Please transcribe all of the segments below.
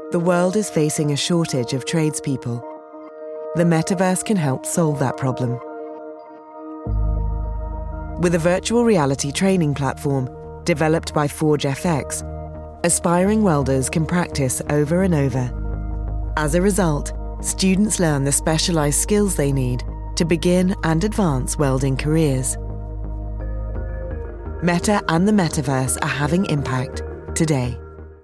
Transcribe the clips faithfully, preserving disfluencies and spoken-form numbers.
The world is facing a shortage of tradespeople. The metaverse can help solve that problem. With a virtual reality training platform developed by Forge F X, aspiring welders can practice over and over. As a result, students learn the specialized skills they need to begin and advance welding careers. Meta and the metaverse are having impact today.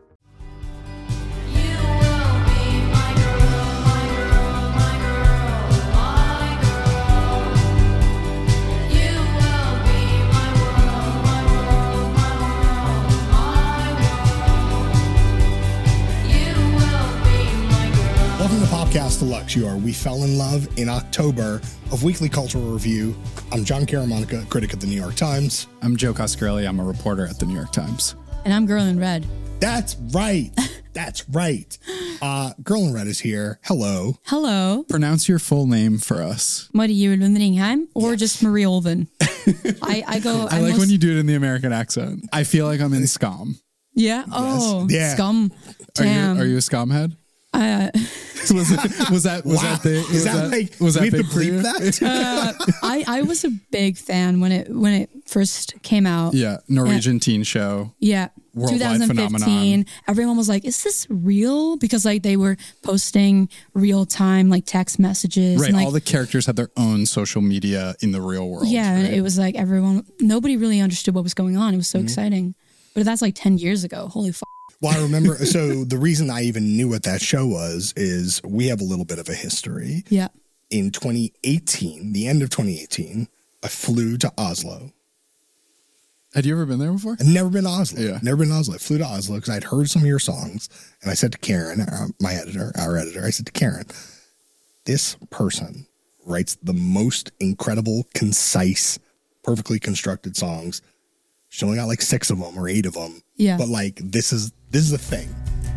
Welcome to Popcast Deluxe. You are We Fell in Love in October of Weekly Cultural Review. I'm John Caramonica, critic at the New York Times. I'm Joe Coscarelli. I'm a reporter at the New York Times. And I'm Girl in Red. That's right. That's right. Uh, Girl in Red is here. Hello. Hello. Pronounce your full name for us. Marie Lundringheim or Yes. just Marie Olven. I, I go. I I'm like most, when you do it in the American accent. I feel like I'm in Scum. Yeah. Oh, Yeah. scum. Are Damn. you, are you a Scum head? Uh, was, it, was that was Wow. that the, Is was that, that like, was that we have big to for you? bleep that? uh, I I was a big fan when it when it first came out. Yeah, Norwegian teen show. Yeah. Worldwide twenty fifteen. phenomenon. Everyone was like, "Is this real?" Because like they were posting real time like text messages. Right, and, like, all the characters had their own social media in the real world. yeah, right? and it was like everyone. Nobody really understood what was going on. It was so Mm-hmm. exciting. But that's like ten years ago. Holy fuck. Well, I remember. So the reason I even knew what that show was is we have a little bit of a history. Yeah. In twenty eighteen, the end of twenty eighteen, I flew to Oslo. Had you ever been there before? I'd never been to Oslo. Yeah. Never been to Oslo. I flew to Oslo because I'd heard some of your songs. And I said to Karen, uh, my editor, our editor, I said to Karen, this person writes the most incredible, concise, perfectly constructed songs. She only got like six of them or eight of them. Yeah. But like, this is, this is a thing.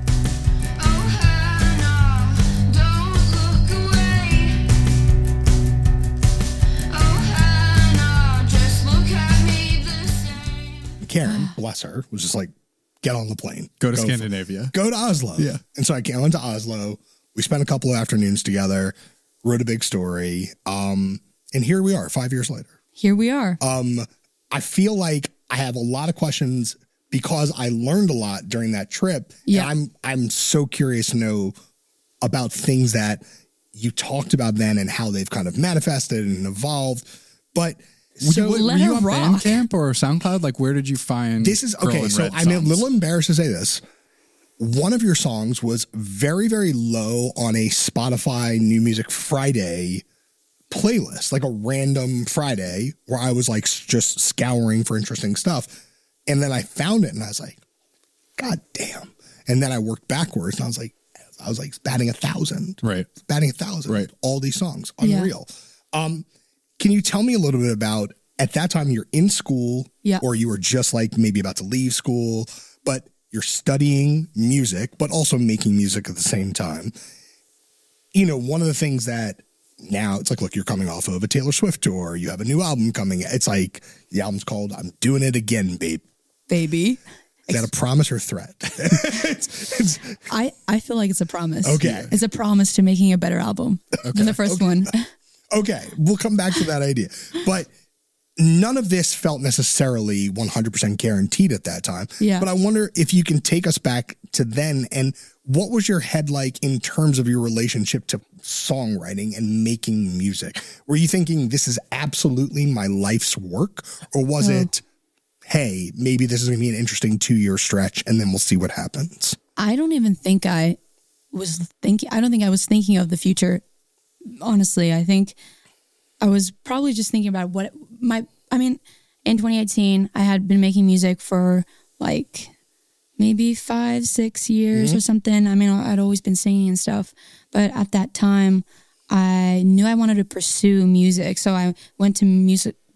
Karen, bless her, was just like, get on the plane. Go to for- Scandinavia. Go to Oslo. Yeah. And so I came- I went to Oslo. We spent a couple of afternoons together, wrote a big story. Um, and here we are five years later. Here we are. Um, I feel like I have a lot of questions because I learned a lot during that trip. Yeah. And I'm, I'm so curious to know about things that you talked about then and how they've kind of manifested and evolved. But Were so you, were Let you her on rock. Bandcamp or SoundCloud? Like, where did you find this is Girl okay. in So Red I'm a songs? little embarrassed to say this. One of your songs was very, very low on a Spotify New Music Friday playlist, like a random Friday where I was like s- just scouring for interesting stuff. And then I found it and I was like, God damn. And then I worked backwards and I was like, I was like batting a thousand, Right. batting a thousand, Right. all these songs, Yeah. unreal. Um, can you tell me a little bit about, at that time you're in school Yeah. or you were just like maybe about to leave school, but you're studying music, but also making music at the same time. You know, one of the things that now it's like, look, you're coming off of a Taylor Swift tour. You have a new album coming. It's like the album's called I'm Doing It Again, Babe. Baby. Is that a promise or threat? it's, it's, I, I feel like it's a promise. Okay. It's a promise to making a better album than the first one. okay, we'll come back to that idea. But none of this felt necessarily one hundred percent guaranteed at that time. Yeah. But I wonder if you can take us back to then and what was your head like in terms of your relationship to songwriting and making music? Were you thinking this is absolutely my life's work? Or was Oh. it, hey, maybe this is going to be an interesting two-year stretch and then we'll see what happens? I don't even think I was thinking, I don't think I was thinking of the future. Honestly, I think I was probably just thinking about what my, I mean, in twenty eighteen, I had been making music for like maybe five, six years Mm-hmm. or something. I mean, I'd always been singing and stuff. But at that time, I knew I wanted to pursue music. So I went to music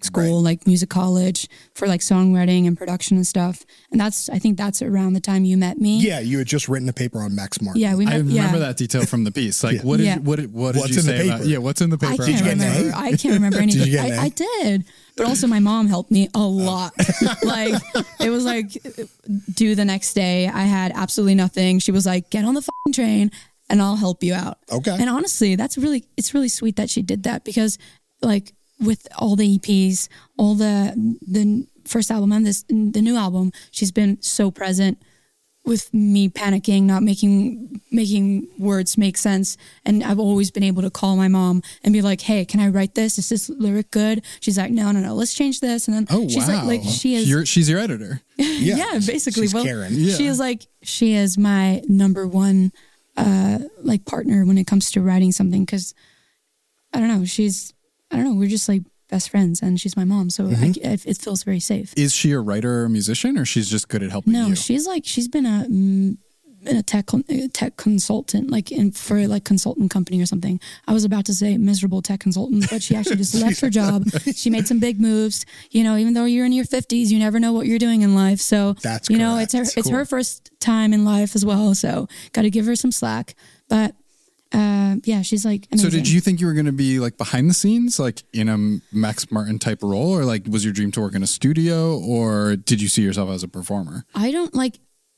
school, Right. like music college for like songwriting and production and stuff. And that's, I think that's around the time you met me. Yeah, you had just written a paper on Max Martin. Yeah, we met. I remember yeah. that detail from the piece. Like, Yeah. what did Yeah. you, what did, what did What's you in the say about? paper? Yeah, what's in the I paper? can't you get an remember. A? I can't remember anything. you get an I, A? I did, but also my mom helped me a lot. Like it was like due the next day. I had absolutely nothing. She was like, "Get on the fucking train, and I'll help you out." Okay. And honestly, that's really it's really sweet that she did that because, like, with all the E Ps, all the the first album and this the new album, she's been so present with me panicking, not making making words make sense. And I've always been able to call my mom and be like, "Hey, can I write this? Is this lyric good?" She's like, "No, no, no, let's change this." And then Oh, she's wow. like, like she is You're, she's your editor. Yeah, yeah, basically. she's Well, Karen. Yeah. she is like she is my number one uh like partner when it comes to writing something because I don't know, she's I don't know, we're just like best friends and she's my mom, so Mm-hmm. I, it, it feels very safe. Is she a writer or a musician, or she's just good at helping No, you? she's like she's been a mm, in a tech con- a tech consultant, like in for like consultant company or something. I was about to say miserable tech consultant, but she actually just left her job. She made some big moves. You know, even though you're in your fifties, you never know what you're doing in life. So That's you know, correct. it's her it's Cool. her first time in life as well. So got to give her some slack. But uh, yeah, she's like amazing. So did you think you were going to be like behind the scenes, like in a Max Martin type role, or like was your dream to work in a studio, or did you see yourself as a performer? I don't like,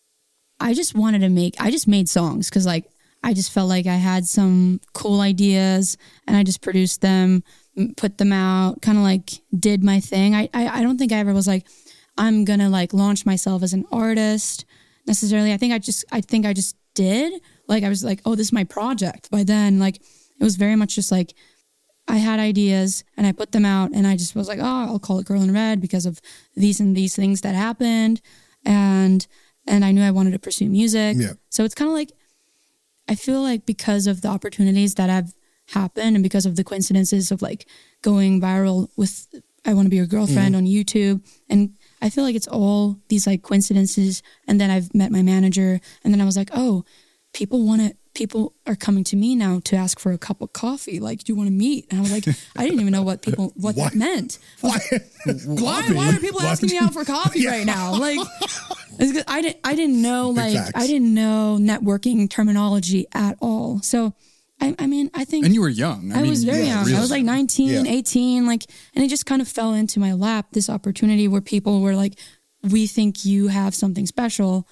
I just wanted to make, I just made songs because like, I just felt like I had some cool ideas and I just produced them, m- put them out, kind of like did my thing. I, I, I don't think I ever was like, I'm going to like launch myself as an artist necessarily. I think I just, I think I just did. Like, I was like, oh, this is my project. By then, like, it was very much just like, I had ideas and I put them out and I just was like, oh, I'll call it Girl in Red because of these and these things that happened. And, and I knew I wanted to pursue music. Yeah. So it's kind of like, I feel like because of the opportunities that have happened and because of the coincidences of like going viral with I Want to Be Your Girlfriend on YouTube. And I feel like it's all these like coincidences. And then I've met my manager and then I was like, oh, people want to, people are coming to me now to ask for a cup of coffee. Like, do you want to meet? And I was like, I didn't even know what people, what Why? that meant. Why? Why, why are people Why asking would me you- out for coffee right now? Like, it's 'cause I didn't, I didn't know, like, facts. I didn't know networking terminology at all. So, I, I mean, I think And you were young. I, I mean, was very yeah, young. really. I was like nineteen, Yeah. eighteen, like, and it just kind of fell into my lap, this opportunity where people were like, we think you have something special.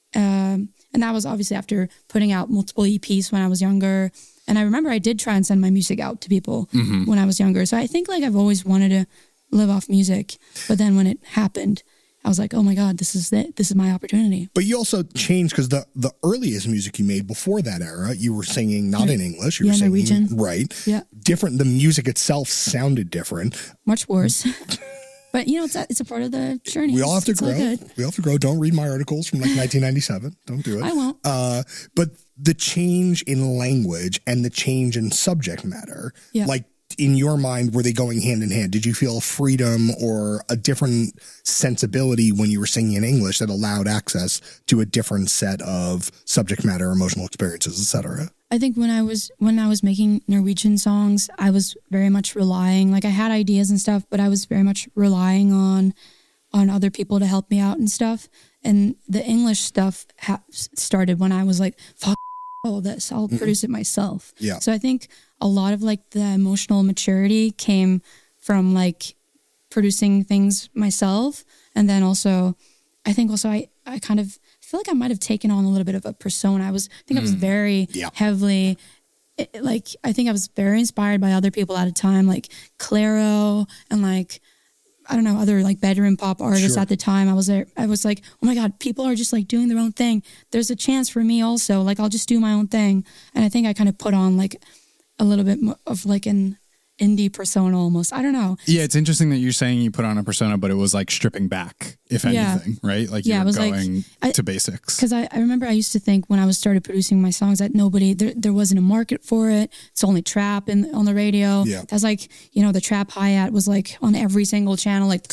Um, and that was obviously after putting out multiple E Ps when I was younger. And I remember I did try and send my music out to people Mm-hmm. when I was younger. So I think like I've always wanted to live off music. But then when it happened, I was like, oh my God, this is it. This is my opportunity. But you also changed because the, the earliest music you made before that era, you were singing not in English. You Yeah, were singing, Norwegian. right? Yeah. Different. The music itself sounded different. Much worse. But, you know, it's a, it's a part of the journey. We all have to It's all grow. good. We all have to grow. Don't read my articles from like nineteen ninety-seven. Don't do it. I won't. Uh, but the change in language and the change in subject matter, Yeah. like in your mind, were they going hand in hand? Did you feel a freedom or a different sensibility when you were singing in English that allowed access to a different set of subject matter, emotional experiences, et cetera? I think when I was when I was making Norwegian songs, I was very much relying, like I had ideas and stuff, but I was very much relying on on other people to help me out and stuff. And the English stuff ha- started when I was like, fuck all this, I'll produce it myself. Yeah. So I think a lot of like the emotional maturity came from like producing things myself. And then also, I think also I, I kind of feel like I might have taken on a little bit of a persona. I was, I think I was very Yeah. heavily, it- like, I think I was very inspired by other people at a time, like Clairo and like, I don't know, other like bedroom pop artists Sure. at the time. I was there, I was like, oh my God, people are just like doing their own thing. There's a chance for me also. Like, I'll just do my own thing. And I think I kind of put on like a little bit mo- of like an indie persona almost. I don't know. Yeah, it's interesting that you're saying you put on a persona, but it was like stripping back, if Yeah. anything, right? Like you Yeah, it were was like- going I- to basics. Because I, I remember I used to think when I was started producing my songs that nobody, there, there wasn't a market for it. It's only trap in, on the radio. Yeah. That's like, you know, the trap hi-hat was like on every single channel, like,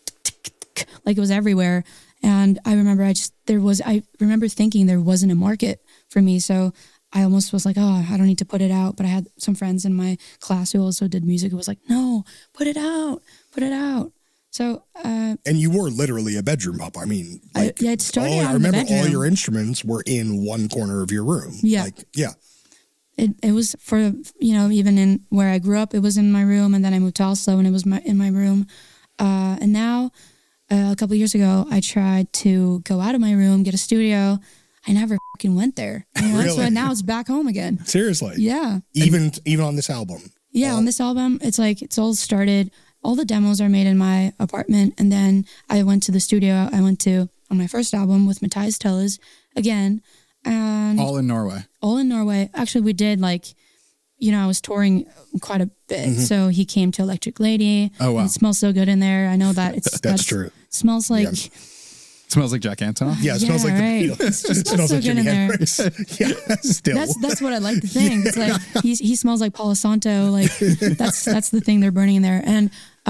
like it was everywhere. And I remember I just, there was, I remember thinking there wasn't a market for me. So I almost was like, oh, I don't need to put it out. But I had some friends in my class who also did music. It was like, no, put it out, put it out. So, uh, and you were literally a bedroom pop. I mean, like, I, yeah, it started all, out I in the remember all bedroom. your instruments were in one corner of your room. Yeah. Like, yeah. It it was for, you know, even in where I grew up, it was in my room. And then I moved to Oslo and it was my, in my room. Uh, and now, uh, a couple of years ago, I tried to go out of my room, get a studio. I never fucking went there. You know? Really? So now it's back home again. Seriously. Yeah. Even even on this album. Yeah, all- on this album, it's like, it's all started, all the demos are made in my apartment. And then I went to the studio, I went to, on my first album with Matthias Tellez again. And All in Norway. all in Norway. Actually, we did like, you know, I was touring quite a bit. So he came to Electric Lady. Oh, wow. And it smells so good in there. I know that it's, That's true. Smells like, Yeah. Smells like Jack Antonoff. Yeah, it smells Yeah, like right. the Beatles. It It smells smells so like good Jimi in there. Hendrix. Yeah, still. that's that's what I like to think. It's like he's, he smells like Palo Santo. Like that's that's the thing they're burning in there. And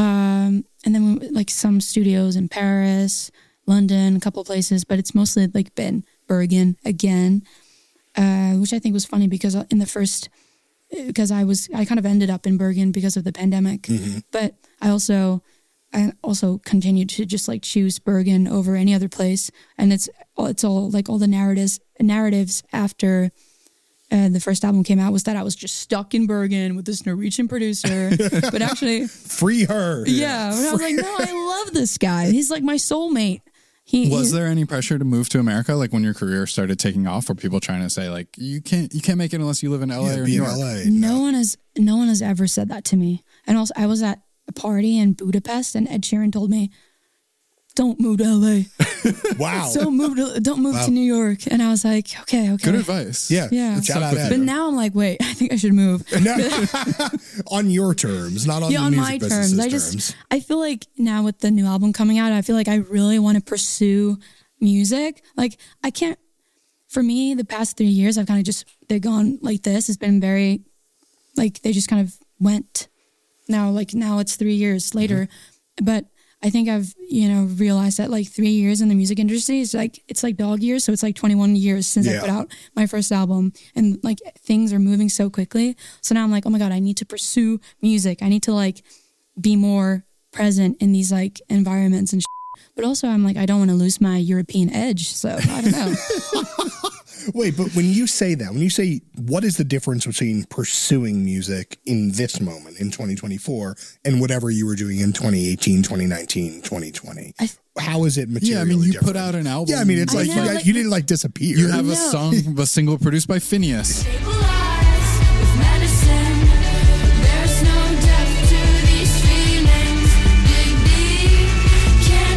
um and then we, like some studios in Paris, London, a couple of places, but it's mostly like been Bergen again, uh, which I think was funny because in the first because I was I kind of ended up in Bergen because of the pandemic, Mm-hmm. but I also. I also continued to just like choose Bergen over any other place, and it's it's all like all the narratives narratives after uh, the first album came out was that I was just stuck in Bergen with this Norwegian producer, but actually, Free her. yeah, and I was like, no, I love this guy. He's like my soulmate. He Was he- there any pressure to move to America, like when your career started taking off? Were people trying to say, like, you can't you can't make it unless you live in L A Yeah, or be New in York? L A. No one has no one has ever said that to me. And also, I was at a party in Budapest, and Ed Sheeran told me, "Don't move to L A. Wow. Don't move to don't move Wow. to New York." And I was like, "Okay, okay." Good advice. yeah. Yeah. Shout out But Ed. But now I'm like, wait, I think I should move. No. On your terms, not on Yeah, the on music my business's terms. I terms. just, I feel like now with the new album coming out, I feel like I really want to pursue music. Like I can't, for me, the past three years, I've kind of just, they've gone like this. It's been very, like they just kind of went. Now, like now it's three years later. Mm-hmm. But I think I've, you know, realized that like three years in the music industry is like, it's like dog years. So it's like twenty-one years since Yeah. I put out my first album, and like things are moving so quickly. So now I'm like, oh my God, I need to pursue music. I need to like be more present in these like environments and shit. But also I'm like, I don't want to lose my European edge. So I don't know. Wait, but when you say that, when you say what is the difference between pursuing music in this moment in twenty twenty-four and whatever you were doing in twenty eighteen, twenty nineteen, twenty twenty? I- How is it materially Yeah, I mean, you different? put out an album. Yeah, I mean, it's I like, know, you, guys, like- you didn't like disappear. You have a No. song, a single produced by Phineas. Stabilize with medicine. There's no depth to these feelings. Dig deep, can't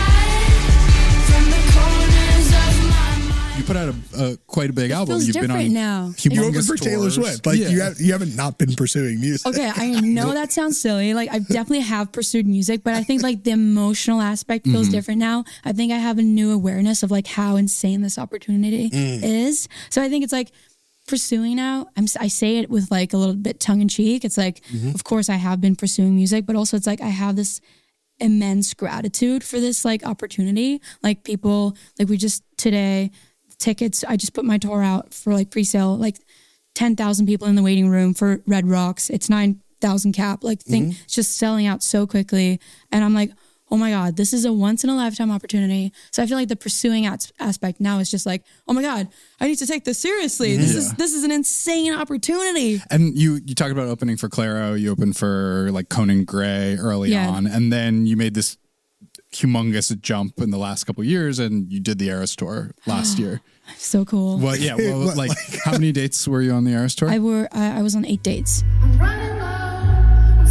hide from the corners of my mind. You put out a, a quite a big album. feels You've been different on now. humongous you opened for Taylor tours. Swift. Like, Yeah. you, have, you haven't not been pursuing music. Okay, I know that sounds silly. Like I definitely have pursued music, but I think like the emotional aspect feels different now. I think I have a new awareness of like how insane this opportunity is. So I think it's like pursuing now. I'm I say it with like a little bit tongue in cheek. It's like, of course I have been pursuing music, but also it's like I have this immense gratitude for this like opportunity. Like people, like we just today tickets. I just put my tour out for like pre-sale, like ten thousand people in the waiting room for Red Rocks. It's nine thousand cap. Like thing, it's just selling out so quickly. And I'm like, oh my God, this is a once in a lifetime opportunity. So I feel like the pursuing as- aspect now is just like, oh my God, I need to take this seriously. This is, this is an insane opportunity. And you you talked about opening for Clairo. You opened for like Conan Gray early Yeah. on, and then you made this humongous jump in the last couple of years, and you did the Eras tour last year. So cool. Well, yeah. Well, What, like, how many dates were you on the Eras tour? I were, I, I was on eight dates. I'm running low on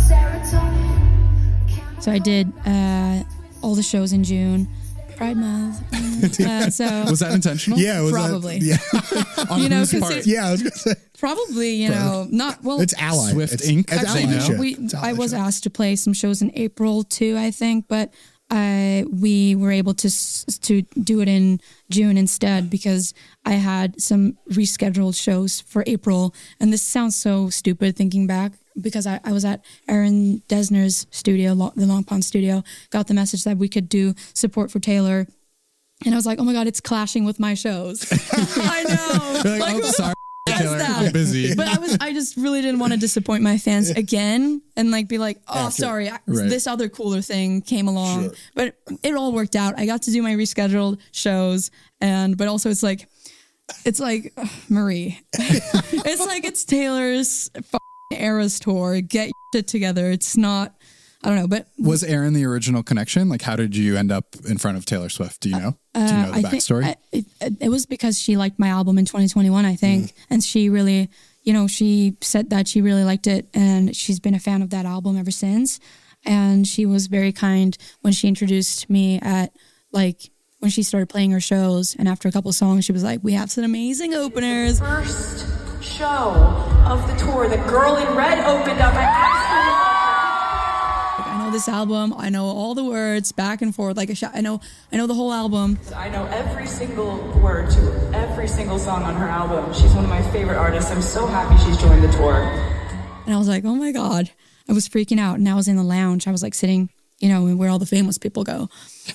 serotonin. So I did uh, all the shows in June, Pride Month. Uh, so Was that intentional? Yeah, was that- Probably. yeah, On You know, whose 'cause part? it- yeah. I was gonna say probably, you know, not well. it's ally. Swift it's, Inc. It's Actually, allyship. no. We, It's I was allyship. asked to play some shows in April too, I think, but I we were able to s- to do it in June instead because I had some rescheduled shows for April, and this sounds so stupid thinking back because I, I was at Aaron Desner's studio, Lo- the Long Pond studio, got the message that we could do support for Taylor. And I was like, oh my God, it's clashing with my shows. I know. You're like, oh, sorry. I Taylor, that. I'm busy. But I was, I just really didn't want to disappoint my fans again and like be like, oh, After- sorry, I, Right. this other cooler thing came along. Sure. But it all worked out. I got to do my rescheduled shows, and but also it's like, it's like ugh, Marie. It's like it's Taylor's f***ing Eras tour. Get your shit together. It's not. I don't know, but Was Aaron the original connection? Like, how did you end up in front of Taylor Swift? Do you know? Do you know the Uh, I think backstory? I, it, it was because she liked my album in twenty twenty-one, I think, Mm. and she really, you know, she said that she really liked it, and she's been a fan of that album ever since. And she was very kind when she introduced me at like when she started playing her shows, and after a couple of songs, she was like, "We have some amazing openers." First show of the tour, the Girl in Red opened up. I absolutely Like, I know this album, I know all the words back and forth. Like a shot, I know, I know the whole album. I know every single word to every single song on her album. She's one of my favorite artists. I'm so happy she's joined the tour. And I was like, oh my God. I was freaking out. And I was in the lounge. I was like sitting, you know, where all the famous people go.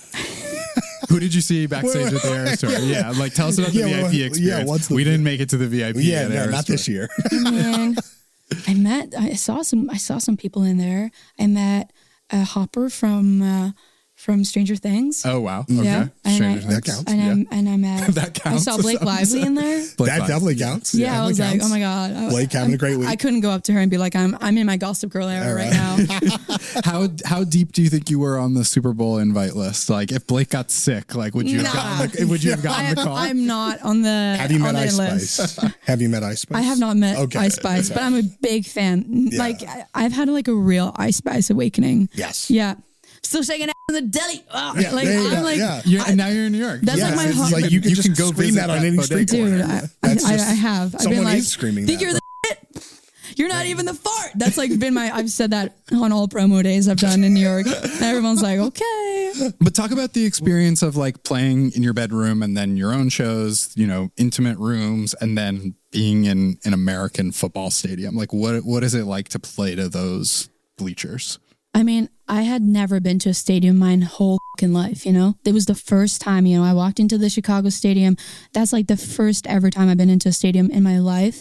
Who did you see backstage at the Eras tour? Yeah, like tell us about the Yeah, V I P well, yeah, experience. what's the- we didn't make it to the V I P. Yeah, at no, Eras not tour. this year. And I met, I saw some, I saw some people in there. I met uh, Hopper from, uh, from Stranger Things. Oh wow. Okay. Yeah. And Stranger I, Things. That counts. And, Yeah. I, and I met, That counts. I saw Blake Lively in there. Blake That Lively. definitely counts. Yeah, I Definitely was like, counts. oh my God. I- Blake having I'm- a great week. I couldn't go up to her and be like, I'm I'm in my Gossip Girl era All right right. now. How how deep do you think you were on the Super Bowl invite list? Like, if Blake got sick, like, would you have Nah. gotten the, would you have gotten I, the call? I'm not on the Have you on met the Ice list. Spice? Have you met Ice Spice? I have not met Okay. Ice Spice, but I'm a big fan. Yeah. Like I, I've had like a real Ice Spice awakening. Yes. Yeah. Still shaking ass in the deli. Oh, Yeah, like there you I'm go, like, yeah. You're, and now you're in New York. That's Yeah, like my it's heart. like you can You just can go scream visit that on that any bodega. street corner. dude, I, I, That's I, I just- have. I've Someone been like, is screaming think that. you're the shit? You're not even the fart. That's like been my. I've said that on all promo days I've done in New York. And everyone's like, okay. But talk about the experience of like playing in your bedroom and then your own shows, you know, intimate rooms, and then being in an American football stadium. Like, what what is it like to play to those bleachers? I mean, I had never been to a stadium my whole fucking life, you know? It was the first time, you know, I walked into the Chicago Stadium. That's like the first ever time I've been into a stadium in my life.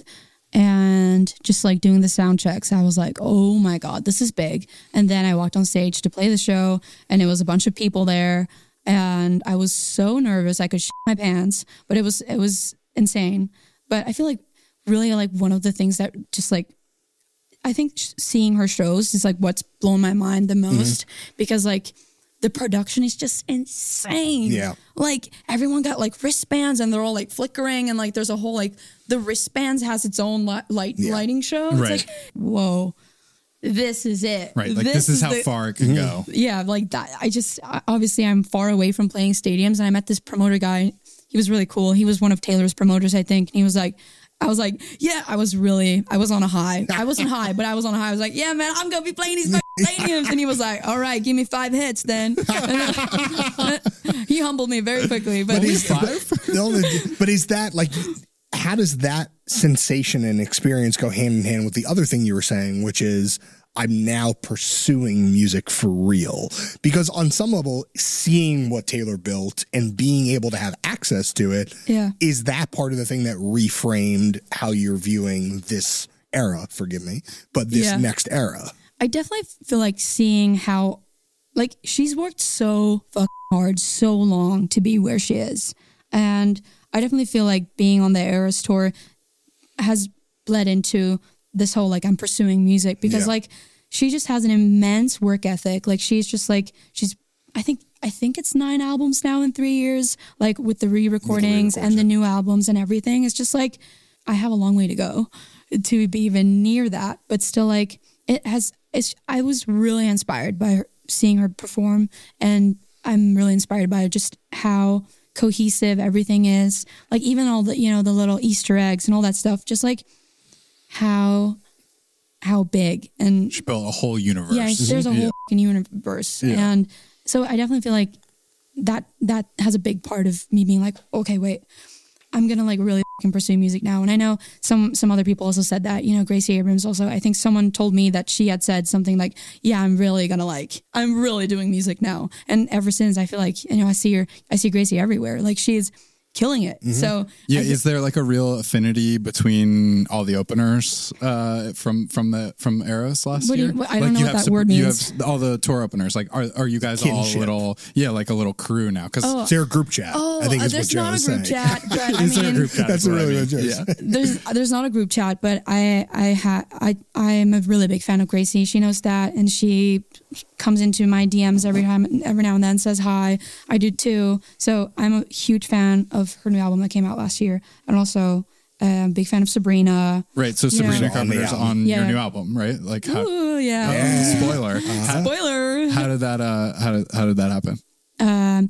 And just like doing the sound checks, I was like, oh my God, this is big. And then I walked on stage to play the show, and it was a bunch of people there. And I was so nervous I could shit my pants, but it was it was insane. But I feel like really like one of the things that just like I think sh- seeing her shows is like what's blown my mind the most because like the production is just insane. Yeah. Like everyone got like wristbands and they're all like flickering and like there's a whole like the wristbands has its own li- light Yeah. lighting show. It's Right. like, whoa, this is it. Right. Like, this, is how the- far it can go. yeah, like that. I just I- obviously I'm far away from playing stadiums, and I met this promoter guy. He was really cool. He was one of Taylor's promoters, I think. And he was like, I was like, yeah, I was really, I was on a high. I wasn't high, but I was on a high. I was like, yeah, man, I'm gonna be playing these fucking stadiums. And he was like, all right, give me five hits then. And then he humbled me very quickly. But, But is, Five? but, no, but is that like, how does that sensation and experience go hand in hand with the other thing you were saying, which is I'm now pursuing music for real? Because on some level, seeing what Taylor built and being able to have access to it, Yeah. is that part of the thing that reframed how you're viewing this era, forgive me, but this Yeah. next era? I definitely feel like seeing how, like, she's worked so fucking hard, so long to be where she is. And I definitely feel like being on the Eras tour has bled into this whole, like, I'm pursuing music because, Yeah. like, she just has an immense work ethic. Like, she's just, like, she's, I think, I think it's nine albums now in three years, like, with the re-recordings re-records, and the new albums and everything. It's just, like, I have a long way to go to be even near that. But still, like, it has, it's, I was really inspired by her, seeing her perform. And I'm really inspired by just how cohesive everything is. Like, even all the, you know, the little Easter eggs and all that stuff, just like how, how big and She built a whole universe. yeah, there's a whole Yeah. fucking universe. Yeah. And so I definitely feel like that that has a big part of me being like, okay, wait, I'm gonna like really fucking pursue music now. And I know some some other people also said that, you know, Gracie Abrams also, I think someone told me that she had said something like, yeah, I'm really gonna like, I'm really doing music now. And ever since I feel like, you know, I see her, I see Gracie everywhere. Like she's killing it. So Yeah, I is there like a real affinity between all the openers uh, from from the from Eros last What do you- year? what- I don't Like, know you what have that sup- word You means. have all the tour openers. Like, are are you guys all Kinship. a little yeah, like a little crew now? Because Is there a group chat? Oh, I think uh, is what there's Joe not a was group saying. chat, but I is there a mean, group chat? That's is what I really mean. what Joe Yeah. there's there's not a group chat, but I I ha I I am a really big fan of Gracie. She knows that, and she comes into my D Ms every time, every now and then, says hi. I do too. So I'm a huge fan of her new album that came out last year, and also uh, a big fan of Sabrina. Right. So You know. Sabrina On the Carpenter's album. on your Yeah. new album, right? Like, how, Ooh, yeah. Yeah. spoiler. How, Spoiler. how did that? Uh, how did how did that happen? Um,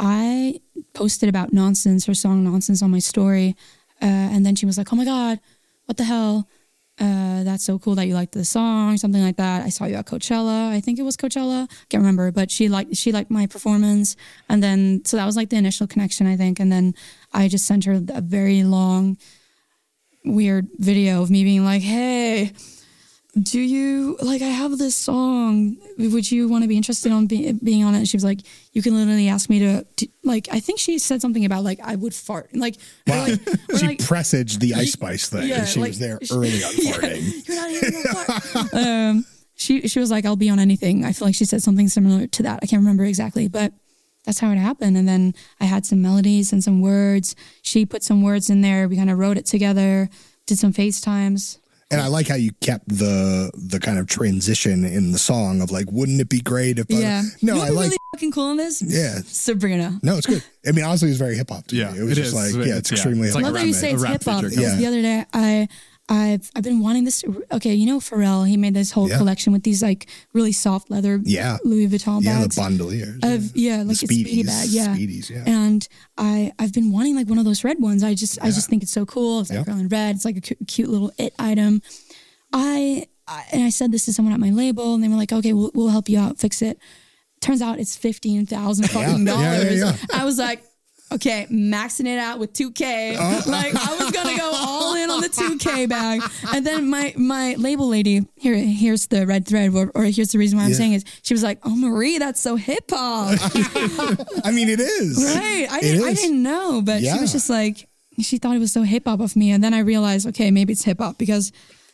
I posted about Nonsense, her song Nonsense, on my story. Uh, and then she was like, oh my God, what the hell? Uh, that's so cool that you liked the song, something like that. I saw you at Coachella. I think it was Coachella. Can't remember, but she liked she liked my performance. And then, so that was like the initial connection, I think. And then I just sent her a very long, weird video of me being like, hey, do you like I have this song, would you want to be interested on be, being on it? And she was like, you can literally ask me to, to like I think she said something about like I would fart, like, or, Wow. like, or, she like presaged the Ice Spice thing. yeah, she like- was there early on farting. you're not even gonna fart. um she she was like, I'll be on anything. I feel like she said something similar to that. I can't remember exactly, but that's how it happened. And then I had some melodies and some words. She put some words in there. We kind of wrote it together, did some FaceTimes. And I like how you kept the the kind of transition in the song of like, wouldn't it be great if? Yeah. I, no, you know I what's like. really fucking cool in this? Yeah. Sabrina. No, it's good. I mean, honestly, it's very hip hop to Yeah, me. It was it just is. like, It's- yeah, it's yeah. extremely. It's like Love a that you rap- say a it's rap hip hop. feature Because Yeah. the other day, I, I've I've been wanting this. Okay, you know Pharrell. He made this whole Yeah. collection with these like really soft leather, Yeah. Louis Vuitton yeah, the bags. bandoliers. Of yeah, like the a speedy speedies, bag, yeah. speedies, yeah. And I I've been wanting like one of those red ones. I just I Yeah. just think it's so cool. It's like Yeah. girl in red. It's like a cu- cute little it item. I, I and I said this to someone at my label, and they were like, "Okay, we'll we'll help you out, fix it." Turns out it's fifteen thousand fucking Yeah, yeah, dollars. yeah. I was like, okay, maxing it out with two K. Uh-huh. Like I was gonna go all in on the two K bag. And then my my label lady, here here's the red thread, or, or here's the reason why I'm Yeah. saying is she was like, oh Marie, that's so hip hop. I mean, it is. Right. I It didn't I is. didn't know, but she Yeah. was just like she thought it was so hip hop of me. And then I realized, okay, maybe it's hip hop because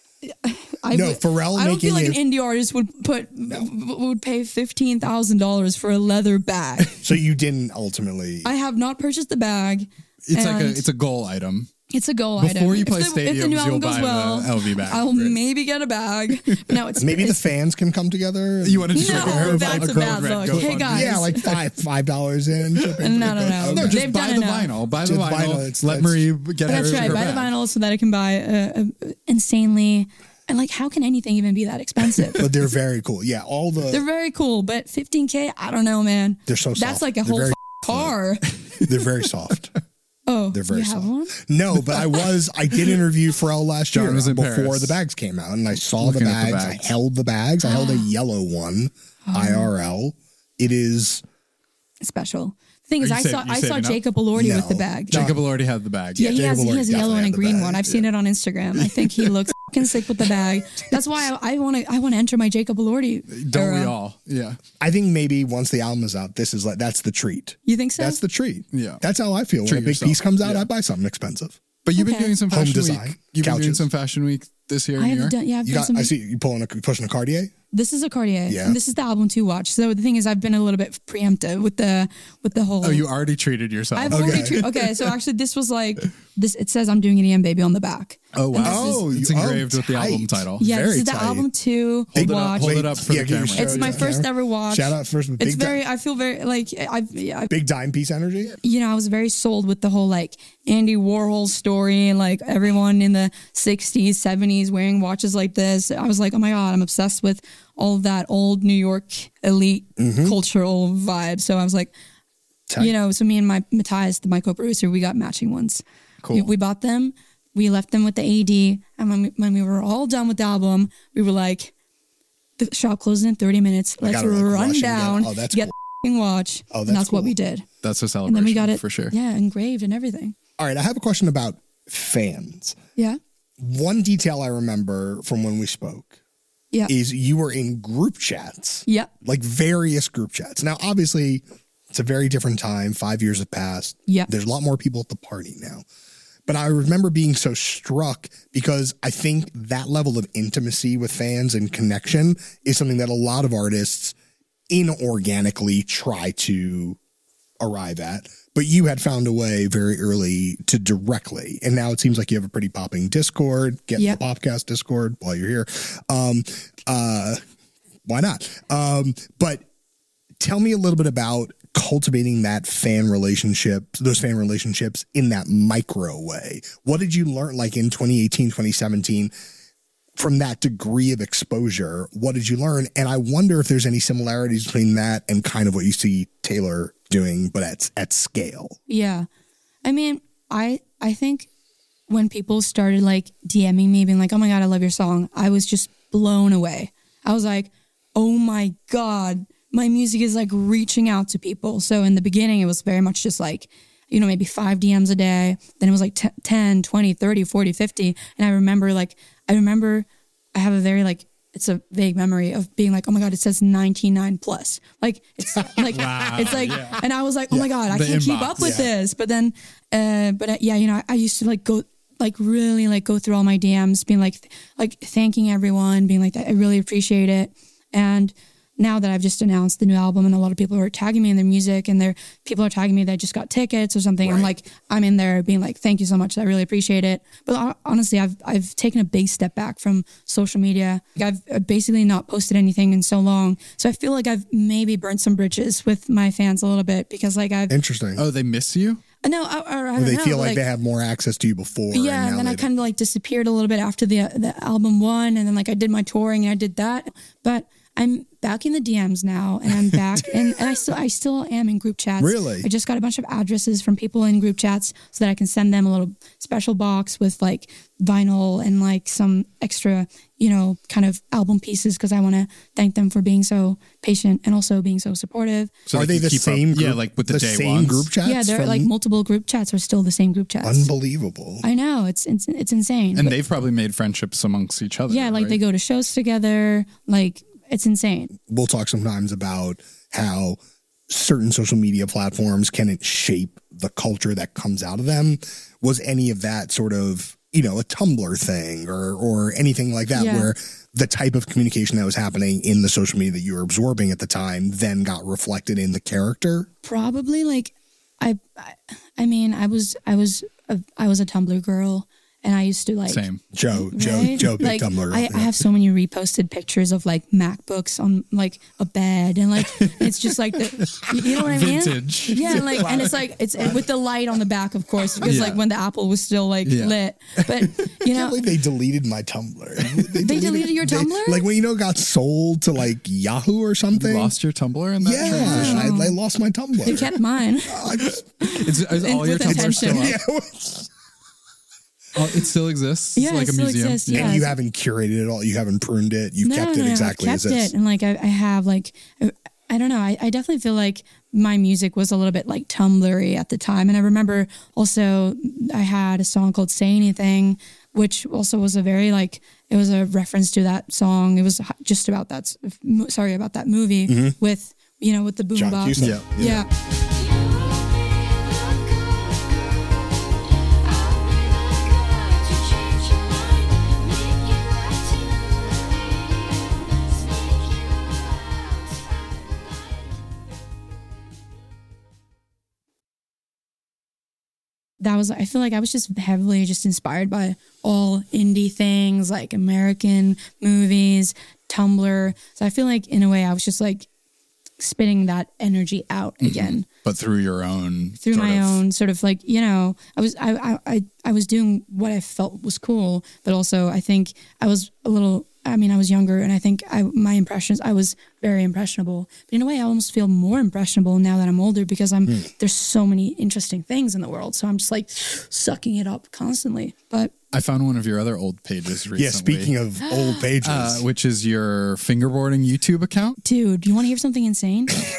I No, would- Pharrell I don't feel like making an indie artist would put w- would pay fifteen thousand dollars for a leather bag. So you didn't ultimately. I have not purchased the bag. It's like a and- it's a goal item. It's a goal Before item. you play if the, if the stadiums, new album you'll goes buy the well, L V bag. I'll Right. maybe get a bag. No, it's Maybe the it's, fans can come together. and- You want to just No, like a, that's a a code bad red look. GoFundMe. Hey, guys. Yeah, like five five dollars in. shipping. No, no, no. Okay. No, just They've buy done the enough. vinyl. Buy the Just vinyl. vinyl, it's- Let that's- Marie get That's her, right. her Buy bag. the vinyl so that I can buy a, a insanely and like how can anything even be that expensive? But they're very cool. Yeah, all the They're very cool, but fifteen K, I don't know, man. They're so That's soft. like a They're whole very f- car. they're very soft. Oh, They're very you have soft. one? No, but I was I did interview Pharrell last John year was in before Paris. the bags came out, and I saw Looking the at the bags. bags. I held the bags. I held a yellow one, I R L. It is Special. The thing is, you I save- saw you I saw saving up? Jacob Elordi with the No. bag. No. Jacob already had the bag. Yeah, he Jacob has he Elordi has a yellow definitely and a had the green bag. one. I've seen it on Instagram. I think he looks fucking sick with the bag. That's why I want to I want to enter my Jacob Elordi. Don't we era. all? Yeah. I think maybe once the album is out, this is like that's the treat. You think so? That's the treat. Yeah. That's how I feel. When Treat a big yourself. piece comes out, Yeah. I buy something expensive. But you've Okay. been doing some Home fashion design, week. You've been doing couches. some fashion week this year in I New have York. done. Yeah, I've You done got some. I see you pulling a pushing a Cartier. This is a Cartier. Yeah. And this is the album to watch. So the thing is, I've been a little bit preemptive with the with the whole. Oh, you already treated yourself. I've already tre- okay. So actually, this was like this. It says I'm doing an E M baby on the back. oh wow. Oh, it's you- oh, engraved with the tight. album title. Yeah, Very this is the tight. album to Hold it up- watch. hold it Wait, up for yeah, the give me a camera. show. It's my Yeah. first ever watch. Shout out first. Big It's very. Di- I feel very like I've. Yeah, I, big dime piece energy. you know, I was very sold with the whole like Andy Warhol story and like everyone in the sixties, seventies wearing watches like this. I was like, oh my God, I'm obsessed with all of that old New York elite cultural vibe. So I was like, Tight. you know, so me and my Matthias, my co-producer, we got matching ones. Cool. We, we bought them. We left them with the A D. And when we, when we were all done with the album, we were like, the shop closes in thirty minutes. Let's gotta, like, rush run and get- down, oh, that's get cool. the f***ing watch. Oh, and that's that's what cool. we did. That's a And celebration then we got it, for sure. yeah, engraved and everything. All right, I have a question about fans. Yeah. One detail I remember from when we spoke Yeah. is you were in group chats, Yeah. like various group chats. Now, obviously, It's a very different time. Five years have passed. Yep. There's a lot more people at the party now. But I remember being so struck because I think that level of intimacy with fans and connection is something that a lot of artists inorganically try to arrive at. But you had found a way very early to directly. And now it seems like you have a pretty popping Discord. Get Yep. the Popcast Discord while you're here. Um, uh, why not? Um, but tell me a little bit about cultivating that fan relationship, those fan relationships in that micro way. What did you learn like in twenty eighteen, twenty seventeen from that degree of exposure? What did you learn? And I wonder if there's any similarities between that and kind of what you see Taylor doing, but at, at scale. Yeah. I mean, I I think when people started like DMing me being like, oh my God, I love your song, I was just blown away. I was like, oh my God, my music is like reaching out to people. So in the beginning, it was very much just like, you know, maybe five D Ms a day. Then it was like t- ten, twenty, thirty, forty, fifty. And I remember like, I remember I have a very like, it's a vague memory of being like, oh my God, it says ninety-nine plus. Like, it's like, Wow, it's like, yeah. and I was like, oh my God, I The can't keep inbox, up with yeah. this. But then, uh, but uh, yeah, you know, I, I used to like go, like really like go through all my D Ms, being like, like thanking everyone, being like, I really appreciate it. And now that I've just announced the new album and a lot of people are tagging me in their music and they're, people are tagging me that just got tickets or something. I'm like, I'm in there being like, thank you so much. I really appreciate it. But hon- honestly, I've, I've taken a big step back from social media. Like, I've basically not posted anything in so long. So I feel like I've maybe burnt some bridges with my fans a little bit because like I've, Interesting. Oh, they miss you? no, I, or I Or don't they know, feel like, they have more access to you before. yeah, and, now then I they've- kind of like disappeared a little bit after the the album one, and then like I did my touring and I did that, but I'm back in the D Ms now, and I'm back, and, and I still I still am in group chats. Really? I just got a bunch of addresses from people in group chats so that I can send them a little special box with like vinyl and like some extra, you know, kind of album pieces because I want to thank them for being so patient and also being so supportive. So Are they can the keep up- same group? Yeah, like with the, day same ones. group chats? yeah, they're from- like multiple group chats are still the same group chats. Unbelievable. I know it's it's, it's insane. And But- they've probably made friendships amongst each other. yeah, like right? they go to shows together. Like it's insane. We'll talk sometimes about how certain social media platforms can shape the culture that comes out of them. Was any of that sort of, you know, a Tumblr thing or or anything like that, Yeah. where the type of communication that was happening in the social media that you were absorbing at the time then got reflected in the character? Probably like I, I, I mean, I was I was a, I was a Tumblr girl, and I used to like Same. Joe, Joe, right? Joe, big like, Tumblr. I, I have so many reposted pictures of like MacBooks on like a bed, and like it's just like the, you know what I mean? Vintage. Yeah, like and it's like it's with the light on the back, of course, because Yeah. like when the Apple was still like Yeah. lit. But you I can't know, believe they deleted my Tumblr. They, deleted your they- Tumblr? Like when, you know, it got sold to like Yahoo or something. You lost your Tumblr in that yeah, transition? I, I lost my Tumblr. they kept mine. I just- It's, is And all your with Tumblr still intention. up? yeah. Oh, it still exists? Yeah, like it a still museum? exists, And yeah. you haven't curated it all. You haven't pruned it. You've No, kept no, it no, exactly I as kept is. it, and like I, I have like, I, I don't know. I, I definitely feel like my music was a little bit like Tumblr-y at the time, and I remember also I had a song called "Say Anything," which also was a very like it was a reference to that song. It was just about that. s- mo- Sorry about that movie with you know with the John boombox. Cusack. Yeah. Yeah. That was I feel like I was just heavily just inspired by all indie things like American movies, Tumblr. So I feel like in a way I was just like spitting that energy out again But through your own. through sort my of- own sort of like you know I was I, I I I was doing what I felt was cool, but also I think I was a little. I mean, I was younger, and I think I my impressions. I was very impressionable, but in a way, I almost feel more impressionable now that I'm older because I'm there's so many interesting things in the world. So I'm just like sucking it up constantly. But I found one of your other old pages recently. Yeah, speaking of old pages. uh, which is your fingerboarding YouTube account. dude, you want to hear something insane?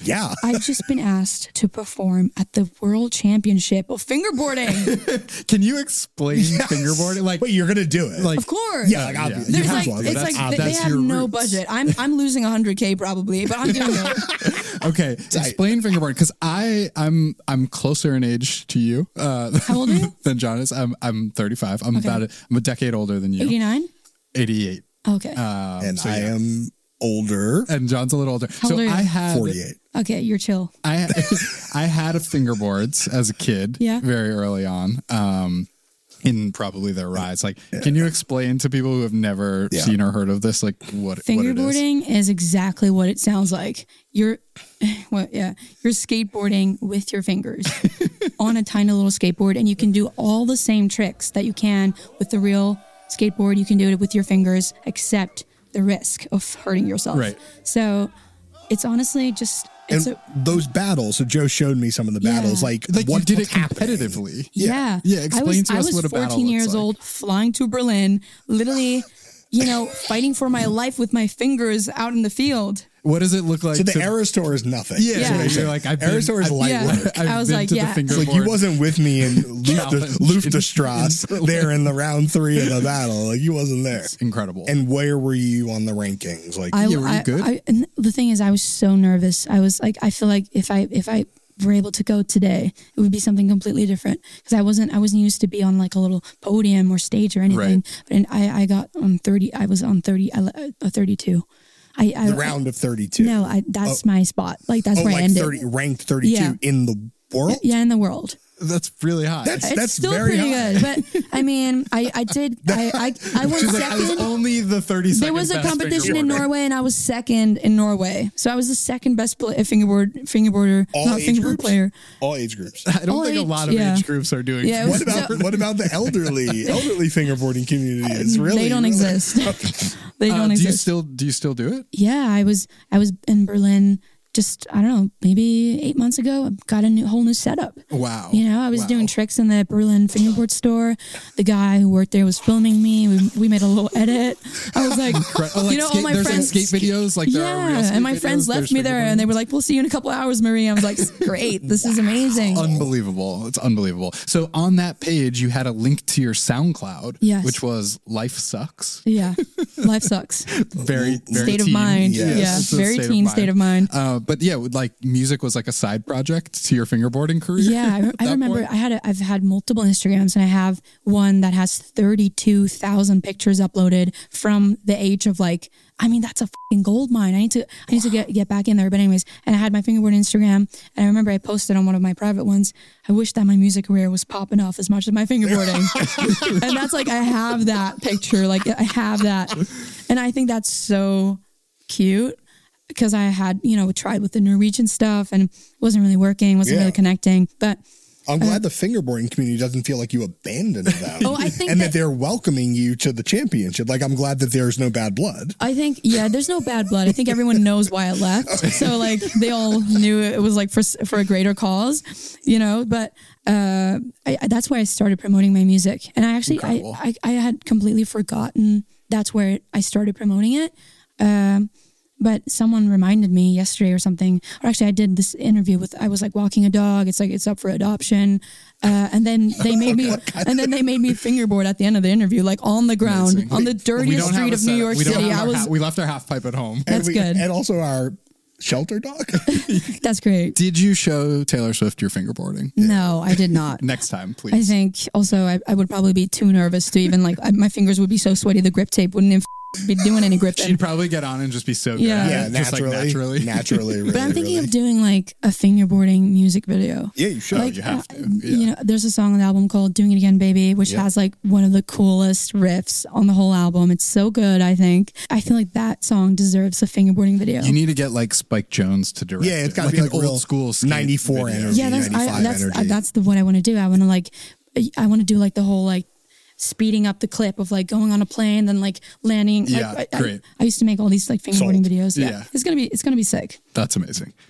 Yeah. I've just been asked to perform at the World Championship of Fingerboarding. Can you explain fingerboarding? Like, But you're going to do it. like Of course. yeah, like, obviously. There's You like, have to. it's That's- like they, they that's have your no roots. budget. I'm I'm losing one hundred K probably, but I'm doing it. okay, explain fingerboarding because I I'm I'm closer in age to you. Uh, How old are you? than John is. I'm I'm thirty-five. I'm Okay. about a, I'm a decade older than you. eighty-nine? eighty-eight. Okay. Um, and so I yeah. am older, and John's a little older. How so old are you? I had forty-eight. okay, you're chill. I I had a fingerboards as a kid. Yeah. Very early on. Um, in probably their rise. Like, can you explain to people who have never Yeah. seen or heard of this, like what what it is? Fingerboarding is exactly what it sounds like. You're, well, yeah, you're skateboarding with your fingers on a tiny little skateboard, and you can do all the same tricks that you can with the real skateboard. You can do it with your fingers, except the risk of hurting yourself. Right. So it's honestly just it's And a, those battles, so Joe showed me some of the battles, Yeah. like, Like what, you did what's it happening? competitively. yeah. Yeah, I explain was, to I us was what a battle fourteen looks years like. old, flying to Berlin, literally, you know, fighting for my life with my fingers out in the field. What does it look like? So the to, Eras Tour is nothing. Yeah, That's what Yeah. you're saying. you're like, I've been- Eras Tour is I've- light Yeah. work. I've I was been like, to yeah. the It's like you fingerboard. wasn't with me in Challenge. Luftstrasse there in the round three of the battle. Like you wasn't there. Incredible. And where were you on the rankings? Like I, Yeah, were you I- good? I- and the thing is, I was so nervous. I was like, I feel like if I if I were able to go today, it would be something completely different because I wasn't I wasn't used to be on like a little podium or stage or anything. And I I got on thirty. I was on thirty. I le- uh, thirty-two. I, I the round of thirty-two. No, I that's my spot. Like that's oh, where I like ended. thirty, ranked thirty-two Yeah. in the world. Yeah, in the world. That's really high. That's It's that's still very pretty high. good. But I mean, I I did I I, I won She's like, I was second. only the thirty-second There was a best competition in fingerboarder. Norway, and I was second in Norway. So I was the second best play, fingerboard fingerboarder, All not age fingerboard groups? player. All age groups. I don't All think a age- lot of yeah. age groups are doing. Yeah, it What was- about So- what about the elderly elderly fingerboarding community? It's really they don't really- exist. they Uh, don't do you exist. still do you still do it? yeah, I was I was in Berlin just I don't know maybe eight months ago. I got a new, whole new setup. Wow. You know, I was Wow. doing tricks in the Berlin fingerboard store. The guy who worked there was filming me. We, we made a little edit. I was like, Oh, like you know, all skate- my there's friends. like skate videos, like there are real yeah, skate and my videos, friends left there's me there, and they fingerboarding. were like, "We'll see you in a couple of hours, Marie." I was like, "Great, this is amazing." Unbelievable. It's unbelievable. So on that page, you had a link to your SoundCloud, Yes. which was Life Sucks. Yeah, life sucks. Very, very State of teen. mind. Yes. Yeah, It's a very teen state of mind. Uh, but yeah, with, like music was like a side project to your fingerboarding career. Yeah, I, at I that remember. point? I had a, I've had multiple Instagrams, and I have one that has thirty-two thousand pictures uploaded from the age of like. I mean, that's a fucking gold mine. I need to, I need to get get back in there. But anyways, and I had my fingerboard Instagram, and I remember I posted on one of my private ones. I wish that my music career was popping off as much as my fingerboarding, and that's like I have that picture, like I have that, and I think that's so cute. Because I had, you know, tried with the Norwegian stuff and it wasn't really working, wasn't Yeah. really connecting. But I'm glad the fingerboarding community doesn't feel like you abandoned them. Oh, I think and that, that- they're welcoming you to the championship. Like I'm glad that there's no bad blood. I think, yeah, there's no bad blood. I think everyone knows why I left. So like they all knew it was like for for a greater cause, you know. But uh, I, I- that's why I started promoting my music. And I actually, I, Incredible. I I had completely forgotten that's where I started promoting it. Um, But someone reminded me yesterday or something, or actually I did this interview with, I was like walking a dog. It's like, it's up for adoption. Uh, and then they made me, and then they made me fingerboard at the end of the interview, like on the ground, Amazing. on the We dirtiest don't have street a of New setup. York we don't City. have I our was, ha- we left our half pipe at home. That's and we, good. And also our shelter dog. that's great. Did you show Taylor Swift your fingerboarding? No, I did not. Next time, please. I think also I, I would probably be too nervous to even like, I, my fingers would be so sweaty. The grip tape wouldn't even be doing any gripping. She'd probably get on and just be so good. Yeah. at yeah, it, just naturally, like naturally. naturally. Really, But I'm thinking really. of doing like a fingerboarding music video. Yeah, you should. Like, you have to, uh, yeah. You know, there's a song on the album called "Doing It Again, Baby," which Yeah. has like one of the coolest riffs on the whole album. It's so good. I think. I feel like that song deserves a fingerboarding video. You need to get like Spike Jones to direct. Yeah, it's it. gotta like be an like old real school skate ninety-four video. energy. yeah, that's I, ninety-five that's energy. uh, that's the what I want to do. I want to like, I want to do like the whole like speeding up the clip of like going on a plane, then like landing. Like, Yeah, I, great. I, I used to make all these like fingerboarding Sold. videos. Yeah. Yeah. it's gonna be it's gonna be sick. That's amazing.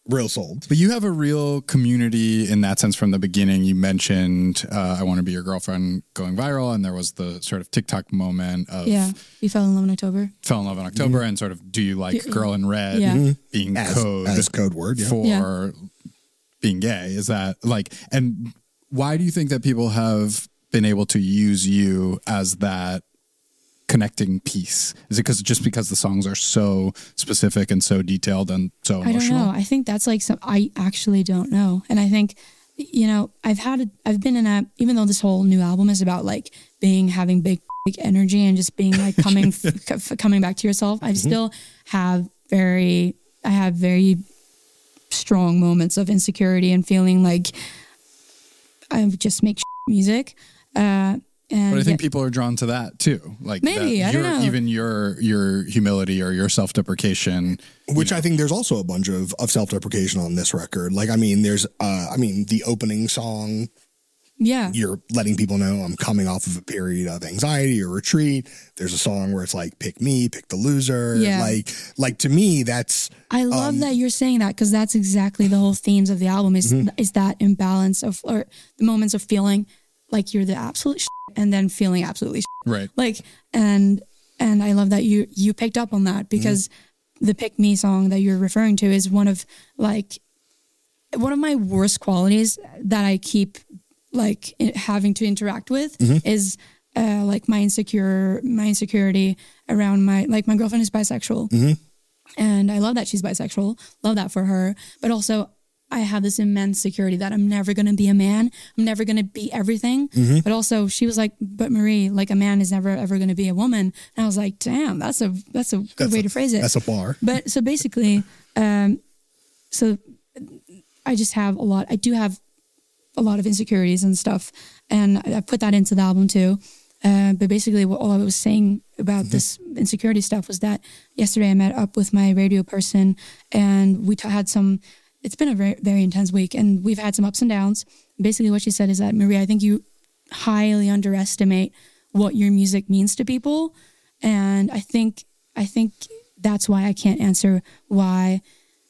real sold. But you have a real community in that sense from the beginning. You mentioned uh, I Want to Be Your Girlfriend going viral, and there was the sort of TikTok moment of Yeah. You fell in love in October. Fell in Love in October, and sort of Do You Like Do- Girl in Red Yeah. being As, code as code word, yeah. for Yeah. being gay. Is that like, and why do you think that people have been able to use you as that connecting piece? Is it because just because the songs are so specific and so detailed and so I don't emotional? know. I think that's like some. I actually don't know, and I think, you know, I've had. A, I've been in a. Even though this whole new album is about like being having big, big energy and just being like coming, f- coming back to yourself, I still have very. I have very strong moments of insecurity and feeling like I just make music. Uh, and But I think yet- people are drawn to that too. Like Maybe, that I don't your- know. even your your humility or your self deprecation. Which I think there's also a bunch of, of self deprecation on this record. Like, I mean, there's, uh, I mean, the opening song, yeah, you're letting people know I'm coming off of a period of anxiety or retreat. There's a song where it's like, pick me, pick the loser. Yeah. Like, like to me, that's, I love Um, that you're saying that because that's exactly the whole themes of the album is Mm-hmm. is that imbalance of or the moments of feeling like you're the absolute shit and then feeling absolutely shit. Right. Like and and I love that you you picked up on that because the Pick Me song that you're referring to is one of like one of my worst qualities that I keep like i- having to interact with is uh, like my insecure my insecurity around my like my girlfriend is bisexual. And I love that she's bisexual, love that for her. But also, I have this immense security that I'm never going to be a man. I'm never going to be everything. But also, she was like, but Marie, like a man is never, ever going to be a woman. And I was like, damn, that's a that's a good That's way a- to phrase it. that's a bar. But so basically, um, so I just have a lot, I do have a lot of insecurities and stuff. And I I put that into the album too. Uh, but basically, what all I was saying about this insecurity stuff was that yesterday I met up with my radio person, and we t- had some. It's been a very, very intense week, and we've had some ups and downs. Basically, what she said is that, Maria, I think you highly underestimate what your music means to people, and I think I think that's why I can't answer why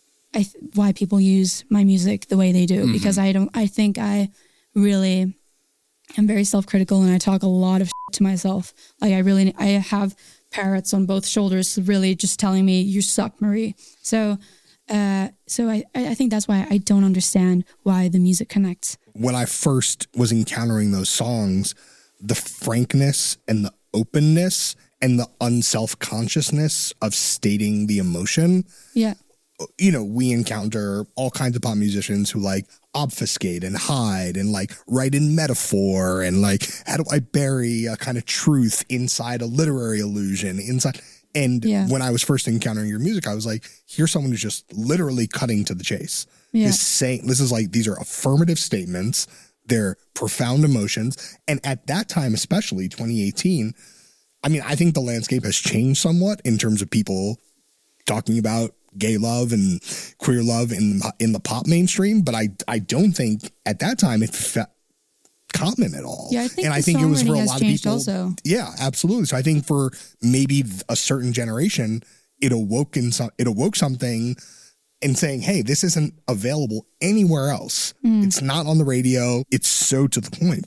I th- why people use my music the way they do because I don't. I think I really. I'm very self-critical and I talk a lot of shit to myself. Like I really, I have parrots on both shoulders really just telling me you suck, Marie. So, uh, so I, I think that's why I don't understand why the music connects. when I first was encountering those songs, the frankness and the openness and the unself-consciousness of stating the emotion. Yeah. You know, we encounter all kinds of pop musicians who like obfuscate and hide and like write in metaphor and like, how do I bury a kind of truth inside a literary illusion inside? And Yeah. when I was first encountering your music, I was like, here's someone who's just literally cutting to the chase. Yeah. Is saying, this is like, these are affirmative statements. They're profound emotions. And at that time, especially twenty eighteen, I mean, I think the landscape has changed somewhat in terms of people talking about gay love and queer love in in the pop mainstream, but I I don't think at that time it felt common at all. Yeah, I think and the I think it was for songwriting a has lot of changed people. also. Yeah, absolutely. So I think for maybe a certain generation, it awoke in some it awoke something and saying, hey, this isn't available anywhere else. Mm. It's not on the radio. It's so to the point.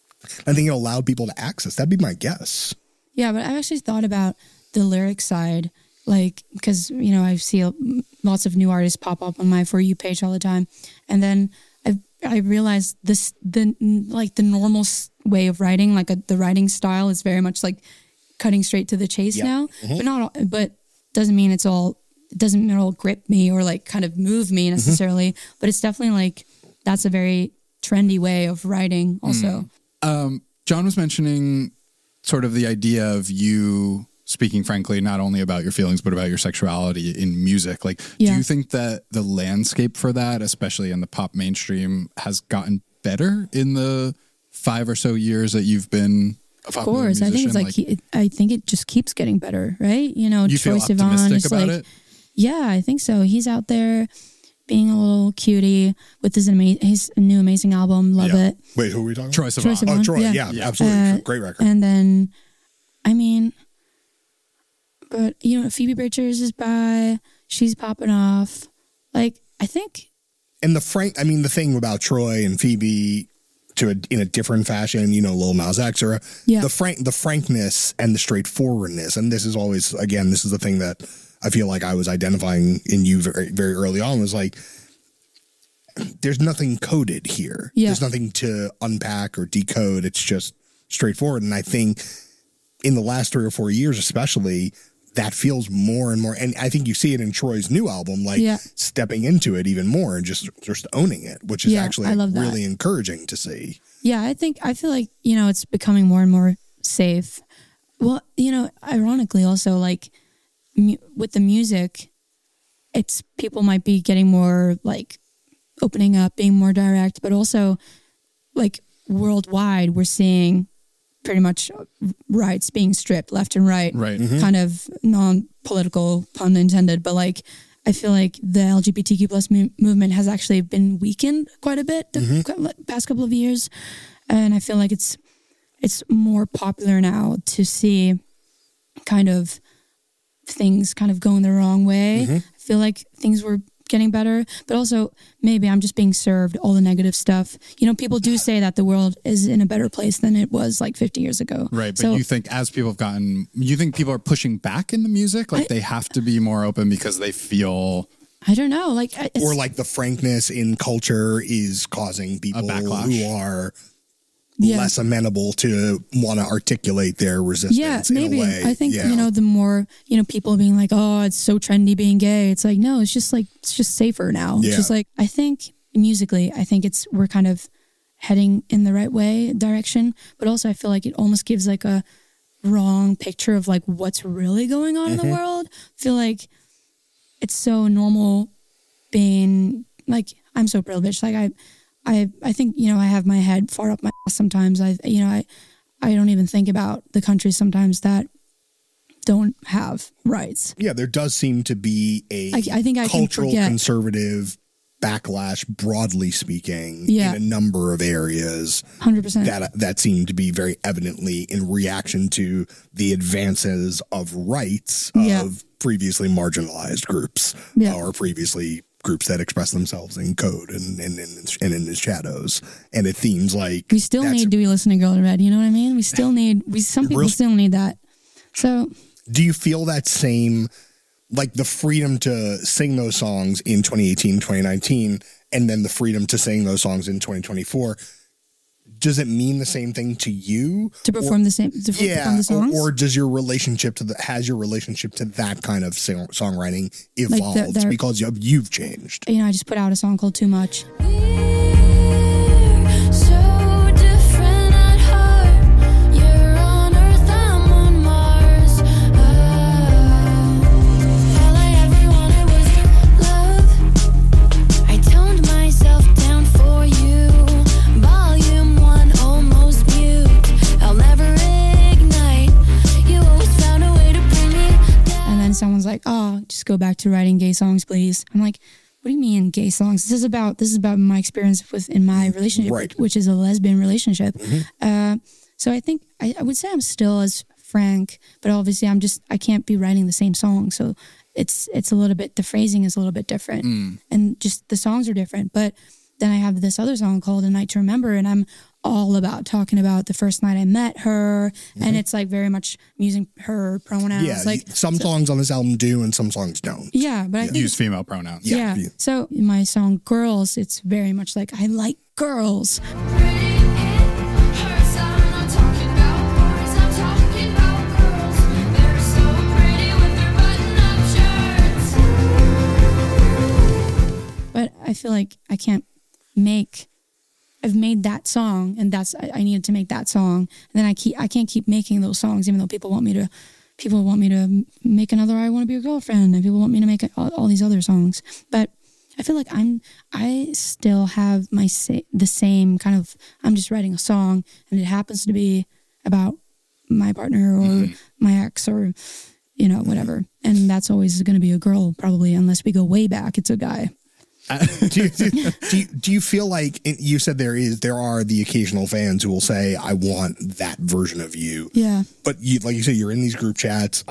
I think it allowed people to access. That'd be my guess. Yeah, but I've actually thought about the lyric side, like, because, you know, I see lots of new artists pop up on my For You page all the time. And then I I realized this, the like the normal s- way of writing, like a, the writing style is very much like cutting straight to the chase Yeah. now. But not, all, but doesn't mean it's all, it doesn't mean it'll grip me or like kind of move me necessarily. But it's definitely like, that's a very trendy way of writing also. Um, John was mentioning sort of the idea of you speaking frankly, not only about your feelings, but about your sexuality in music. Like, Yeah. do you think that the landscape for that, especially in the pop mainstream, has gotten better in the five or so years that you've been a Of popular course, I think it's musician? like, he, I think it just keeps getting better, right? You know, you feel Troye Sivan optimistic is about like, it? yeah, I think so. He's out there being a little cutie with his ama- his new amazing album, love Yeah. it. Wait, who are we talking Troye about? Sivan. Troye Oh, Sivan, Troy. Yeah, yeah. Yeah. absolutely. Uh, Great record. And then, I mean, but you know, Phoebe Bridgers is by, she's popping off. Like, I think And the frank, I mean, the thing about Troy and Phoebe to a, in a different fashion, you know, Lil Nas X era, Yeah. the frank, the frankness and the straightforwardness. And this is always, again, this is the thing that I feel like I was identifying in you very, very early on was like, there's nothing coded here. Yeah. There's nothing to unpack or decode. It's just straightforward. And I think in the last three or four years, especially, that feels more and more. And I think you see it in Troy's new album, like Yeah. stepping into it even more and just, just owning it, which is Yeah, actually I love that. really encouraging to see. Yeah, I think I feel like, you know, it's becoming more and more safe. Well, you know, ironically also like mu- with the music, it's people might be getting more like opening up, being more direct, but also like worldwide we're seeing pretty much rights being stripped left and right. Right. Kind of non-political, pun intended, but like I feel like the L G B T Q plus mu- movement has actually been weakened quite a bit the qu- past couple of years, and I feel like it's it's more popular now to see kind of things kind of going the wrong way. I feel like things were getting better, but also maybe I'm just being served all the negative stuff. You know, people do say that the world is in a better place than it was like fifty years ago. Right. But So- you think as people have gotten, you think people are pushing back in the music? Like I- they have to be more open because they feel I don't know, like I- it's, Or like the frankness in culture is causing people backlash. who are Yeah. less amenable to want to articulate their resistance yeah, in maybe. a way. I think, Yeah. you know, the more, you know, people being like, oh, it's so trendy being gay. It's like, no, it's just like, it's just safer now. It's Yeah. just like, I think musically, I think it's, we're kind of heading in the right way direction, but also I feel like it almost gives like a wrong picture of like what's really going on in the world. I feel like it's so normal being like, I'm so privileged. Like I, I, I think, you know, I have my head far up my ass sometimes. I, you know, I, I don't even think about the countries sometimes that don't have rights. Yeah, there does seem to be a I- I think I can cultural forget. conservative backlash, broadly speaking, Yeah. in a number of areas one hundred percent. that that seem to be very evidently in reaction to the advances of rights of Yeah. previously marginalized groups Yeah. or previously groups that express themselves in code and, and, and, and in the shadows. And it seems like We still that's- need Do We Listen to Girl in Red? You know what I mean? We still need, we some people Real- still need that. So Do you feel that same, like the freedom to sing those songs in twenty eighteen, twenty nineteen, and then the freedom to sing those songs in twenty twenty-four? Does it mean the same thing to you? to perform the same, to perform Yeah, the songs? or, or does your relationship to the has your relationship to that kind of sing, songwriting evolved they're- because you, you've changed? you know, I just put out a song called Too Much. We're so different at heart. You're on Earth, I'm on Mars. Oh, all I ever wanted was your love. I toned myself down for you. Volume one, almost mute. I'll never ignite. You always found a way to bring me down. And then someone's like, oh, just go back to writing gay songs, please. I'm like, what do you mean gay songs? This is about, this is about my experience with, in my relationship, Right. which is a lesbian relationship. Uh, so I think, I, I would say I'm still as frank, but obviously I'm just, I can't be writing the same song. So it's, it's a little bit, the phrasing is a little bit different and just the songs are different. But then I have this other song called A Night to Remember, and I'm all about talking about the first night I met her. And it's like very much using her pronouns. Yeah, like some so- songs on this album do and some songs don't. Yeah, but I think use female pronouns. Yeah. yeah. So in my song Girls, it's very much like I like girls. Pretty it hurts. I'm not talking about boys. I'm talking about girls. They're so pretty with their button-up shirts. But I feel like I can't make I've made that song and that's I, I needed to make that song. And then I keep I can't keep making those songs even though people want me to people want me to make another I Want to Be Your Girlfriend and people want me to make all, all these other songs. But I feel like I'm I still have my sa- the same kind of I'm just writing a song and it happens to be about my partner or my ex or you know whatever, and that's always going to be a girl probably unless we go way back. It's a guy. do, you, do, you, do you feel like you said there is there are the occasional fans who will say I want that version of you, Yeah. but you, like you said, you're in these group chats. Uh,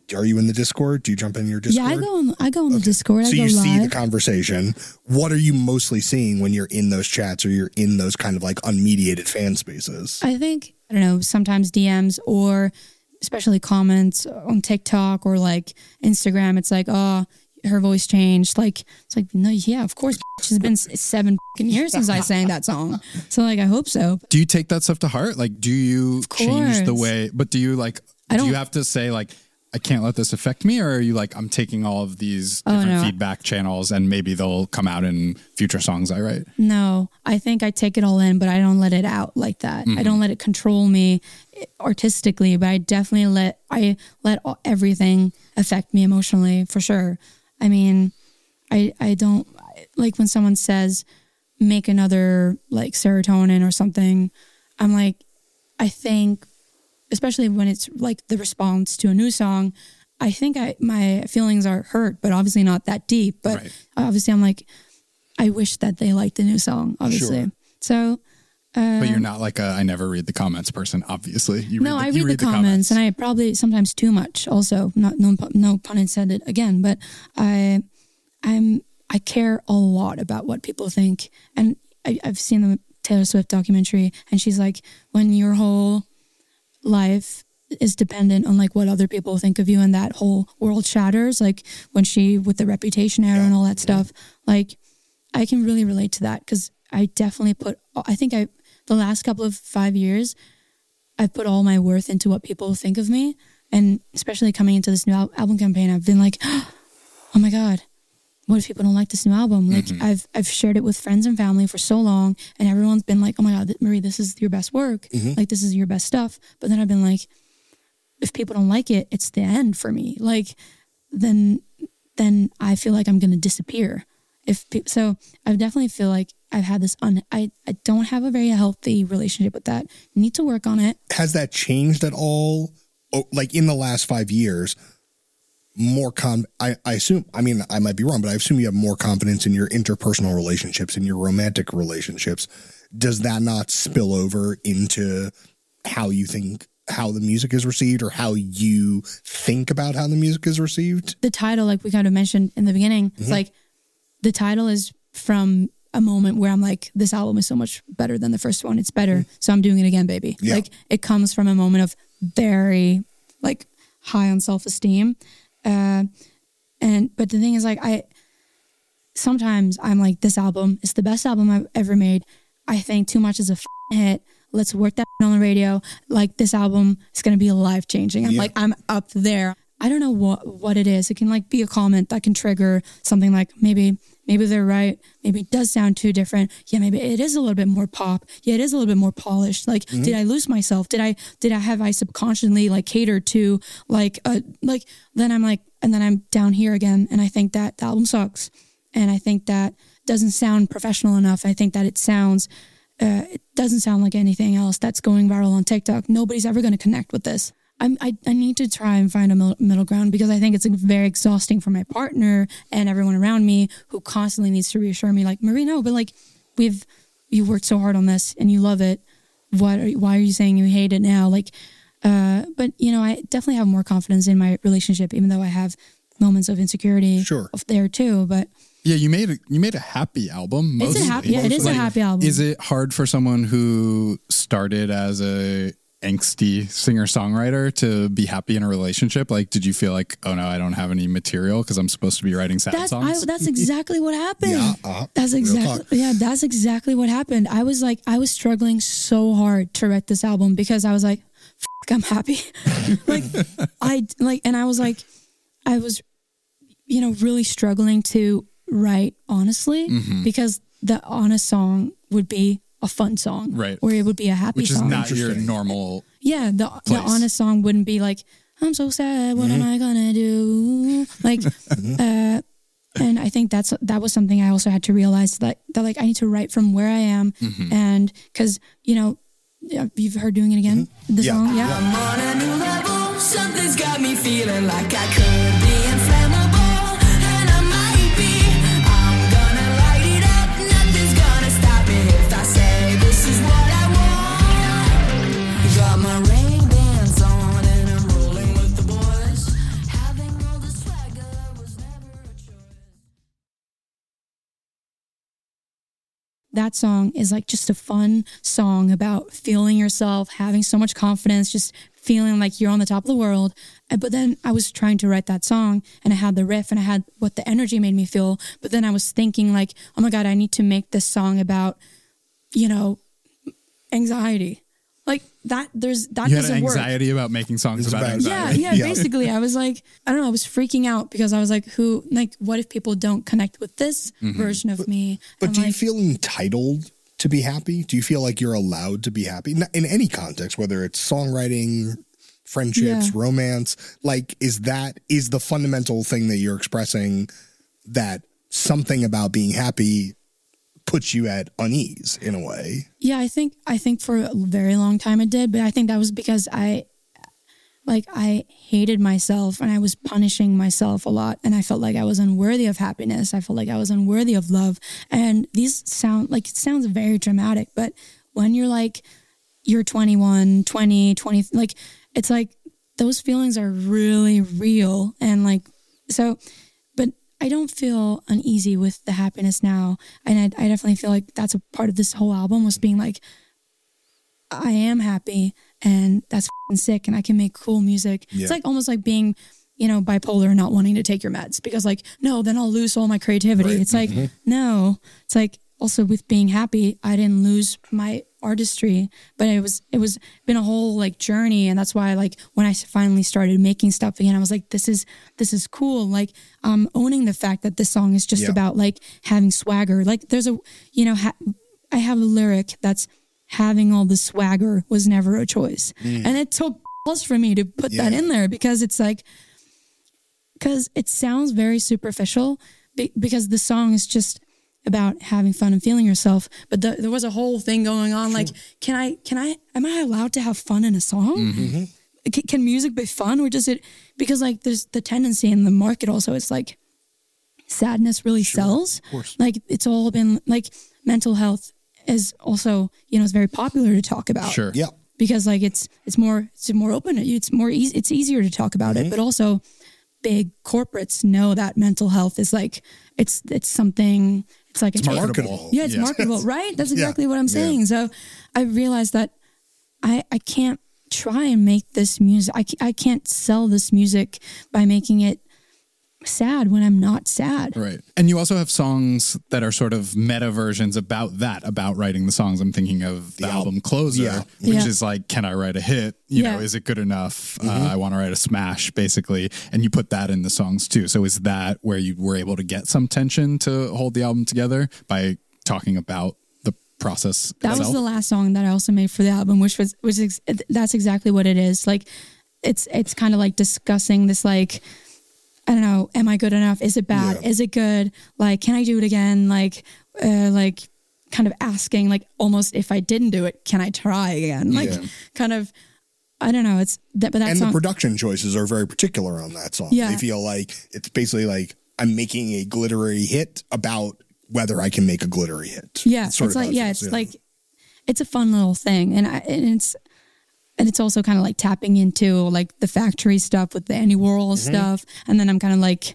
are you in the Discord? Do you jump in your Discord? Yeah, I go on. I go on the Discord. So I go you live. see the conversation. What are you mostly seeing when you're in those chats or you're in those kind of like unmediated fan spaces? I think, I don't know, sometimes D Ms or especially comments on TikTok or like Instagram. It's like, oh, her voice changed. Like, it's like, no, yeah, of course. It's been seven fucking years since I sang that song. So like, I hope so. Do you take that stuff to heart? Like, do you change the course. way, but do you like, I do you don't- have to say like, I can't let this affect me? Or are you like, I'm taking all of these Oh, different no. feedback channels and maybe they'll come out in future songs I write? No, I think I take it all in, but I don't let it out like that. I don't let it control me artistically, but I definitely let I let all, everything affect me emotionally for sure. I mean, I I don't like when someone says make another like serotonin or something. I'm like, I think, especially when it's like the response to a new song, I think I my feelings are hurt, but obviously not that deep. But Right. obviously, I'm like, I wish that they liked the new song. Obviously, Sure. so. Uh, But you're not like a I never read the comments person, obviously. You no, read the, I you read, the, comments, and I probably sometimes too much. Also, not no pu- no pun intended again, but I I'm I care a lot about what people think, and I, I've seen the Taylor Swift documentary, and she's like, when your whole life is dependent on like what other people think of you, and that whole world shatters. Like when she with the Reputation era and all that stuff. Like I can really relate to that because I definitely put. I think I the last couple of five years. I've put all my worth into what people think of me. And especially coming into this new al- album campaign, I've been like, oh my God, what if people don't like this new album? Like Mm-hmm. I've I've shared it with friends and family for so long, and everyone's been like, oh my God, th- Marie, this is your best work. Like this is your best stuff. But then I've been like, if people don't like it, it's the end for me. Like then then I feel like I'm going to disappear. If pe- so, I definitely feel like I've had this un. I I don't have a very healthy relationship with that. Need to work on it. Has that changed at all? Oh, like in the last five years, more con. I, I assume. I mean, I might be wrong, but I assume you have more confidence in your interpersonal relationships, in your romantic relationships. Does that not spill over into how you think, how the music is received, or how you think about how the music is received? The title, like we kind of mentioned in the beginning, it's like the title is from a moment where I'm like, this album is so much better than the first one. It's better. So I'm doing it again, baby. Yeah. Like it comes from a moment of very like high on self-esteem. Uh, and, but the thing is like, I, sometimes I'm like, this album is the best album I've ever made. I think Too Much is a f- hit. Let's work that on the radio. Like this album is going to be life changing. I'm Yeah. like, I'm up there. I don't know what, what it is. It can like be a comment that can trigger something like maybe, maybe they're right. Maybe it does sound too different. Yeah, maybe it is a little bit more pop. Yeah, it is a little bit more polished. Like, did I lose myself? Did I, did I have I subconsciously like catered to like, uh, like, then I'm like, and then I'm down here again. And I think that the album sucks. And I think that doesn't sound professional enough. I think that it sounds, uh, it doesn't sound like anything else that's going viral on TikTok. Nobody's ever going to connect with this. I'm, I, I need to try and find a middle, middle ground because I think it's very exhausting for my partner and everyone around me who constantly needs to reassure me like, Marie, no, but like we've, you worked so hard on this and you love it. What are, why are you saying you hate it now? Like, uh, but you know, I definitely have more confidence in my relationship, even though I have moments of insecurity Sure. of there too. But Yeah, you made a you made a happy album. It's a Mostly. happy- yeah, it is a Like, happy album. Is it hard for someone who started as a angsty singer songwriter to be happy in a relationship? Like, did you feel like, oh no, I don't have any material because I'm supposed to be writing sad That's songs? I, that's exactly what happened. Yeah, uh, that's real talk. exactly yeah. That's exactly what happened. I was like, I was struggling so hard to write this album because I was like, F- I'm happy. like I like, and I was like, I was, you know, really struggling to write honestly Mm-hmm. because the honest song would be a fun song, Right. Or it would be a happy Which is song. not your Interesting. normal. Yeah, the the place. honest song wouldn't be like, I'm so sad, what am I gonna do? Like, uh, and I think that's that was something I also had to realize that that like I need to write from where I am, and because you know, yeah, you've heard Doing It Again, the Yeah. song, yeah. I'm on a new level. Something's got me feeling like I could be inflammable, and I might be. I'm gonna light it up. Nothing's gonna stop me if I say this is what I want. Got my Ray-Bans on and I'm rolling with the boys. that song is like just a fun song about feeling yourself, having so much confidence, just feeling like you're on the top of the world. And- But then I was trying to write that song and I had the riff and I had what the energy made me feel. But then I was thinking like, oh my God, I need to make this song about, you know, anxiety. Like that, there's, that You had doesn't work. anxiety about making songs It's about about- anxiety. Yeah, yeah, Yeah. basically. I was like, I don't know, I was freaking out because I was like, who, like, what if people don't connect with this version of me? But I'm do you like, feel entitled to be happy? Do you feel like you're allowed to be happy N- in any context, whether it's songwriting, friendships, Yeah. romance? Like, is that is the fundamental thing that you're expressing that something about being happy puts you at unease in a way? yeah, I think, I think for a very long time it did, but I think that was because I, like, I hated myself and I was punishing myself a lot. And I felt like I was unworthy of happiness. I felt like I was unworthy of love. And these sound like, it sounds very dramatic, but when you're like, you're twenty-one, twenty, twenty, like, it's like those feelings are really real. And like, so, but I don't feel uneasy with the happiness now. And I, I definitely feel like that's a part of this whole album was being like, I am happy and that's f***ing sick and I can make cool music. Yeah. It's like almost like being, you know, bipolar and not wanting to take your meds because like, no, then I'll lose all my creativity. Right. It's like, no, it's like also with being happy, I didn't lose my artistry, but it was, it was been a whole like journey. And that's why like when I finally started making stuff again, I was like, this is, this is cool. Like um, owning the fact that this song is just Yeah. about like having swagger. Like there's a, you know, ha- I have a lyric that's having all the swagger was never a choice. And it took balls for me to put that Yeah. in there because it's like, because it sounds very superficial be- because the song is just about having fun and feeling yourself. But the, there was a whole thing going on. Like, can I, can I, am I allowed to have fun in a song? C- can music be fun or does it, because like there's the tendency in the market also, it's like sadness really sells. Of course. Like it's all been like mental health is also, you know, it's very popular to talk about. Sure. Yeah. Because like it's it's more it's more open. It's more easy. It's easier to talk about it. But also, big corporates know that mental health is like it's it's something. It's like It's a- marketable. Yeah, it's Yeah. marketable, right? That's Yeah. exactly what I'm Yeah. saying. So I realized that I I can't try and make this music. I ca- I can't sell this music by making it sad when I'm not sad. Right. And you also have songs that are sort of meta versions about that, about writing the songs. I'm thinking of the, The album album. Closer, Yeah. which Yeah. is like, can I write a hit? You know, Yeah. is it good enough? Uh, I want to write a smash, basically. And you put that in the songs too. So is that where you were able to get some tension to hold the album together by talking about the process That itself? was the last song that I also made for the album, which was which is that's exactly what it is. Like, it's it's kind of like discussing this, like, I don't know, am I good enough? Is it bad? Yeah. Is it good? Like, can I do it again? Like, uh, like, kind of asking, like, almost if I didn't do it, can I try again? Like, Yeah. kind of, I don't know. It's that, but that And song, the production choices are very particular on that song. Yeah. They feel like it's basically like I'm making a glittery hit about whether I can make a glittery hit. yeah, That's sort it's of like how it yeah, feels, it's like it's a fun little thing, and I and it's. And it's also kind of like tapping into like the factory stuff with the Andy Warhol Mm-hmm. stuff. And then I'm kind of like,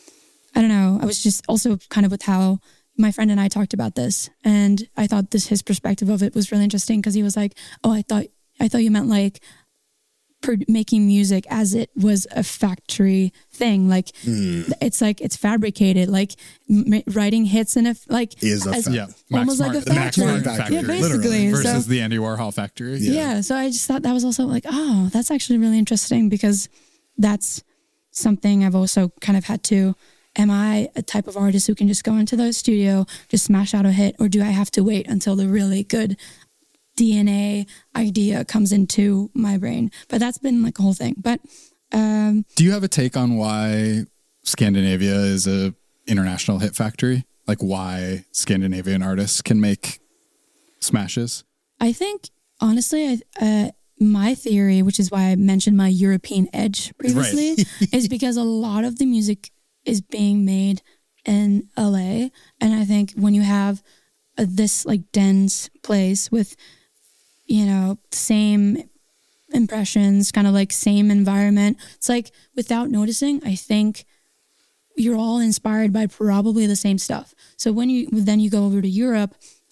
I don't know. I was just also kind of with how my friend and I talked about this. And I thought this, his perspective of it was really interesting because he was like, oh, I thought, I thought you meant like pro- making music as it was a factory thing. Like Hmm. it's like, it's fabricated, like m- writing hits in a, f- like Is a as- fa- yeah. almost like a the Max factory. Martin Yeah, factory. Yeah, literally. basically. Versus So- the Andy Warhol factory. yeah. So I just thought that was also like, oh, that's actually really interesting because that's something I've also kind of had to. Am I a type of artist who can just go into the studio, just smash out a hit, or do I have to wait until the really good D N A idea comes into my brain? But that's been like a whole thing. But um, Do you have a take on why Scandinavia is a international hit factory? Like why Scandinavian artists can make smashes? I think, honestly, I, uh, my theory, which is why I mentioned my European edge previously, is because a lot of the music is being made in L A. And I think when you have uh, this like dense place with, you know, same impressions, kind of like same environment, it's like without noticing, I think you're all inspired by probably the same stuff. So when you then you go over to Europe,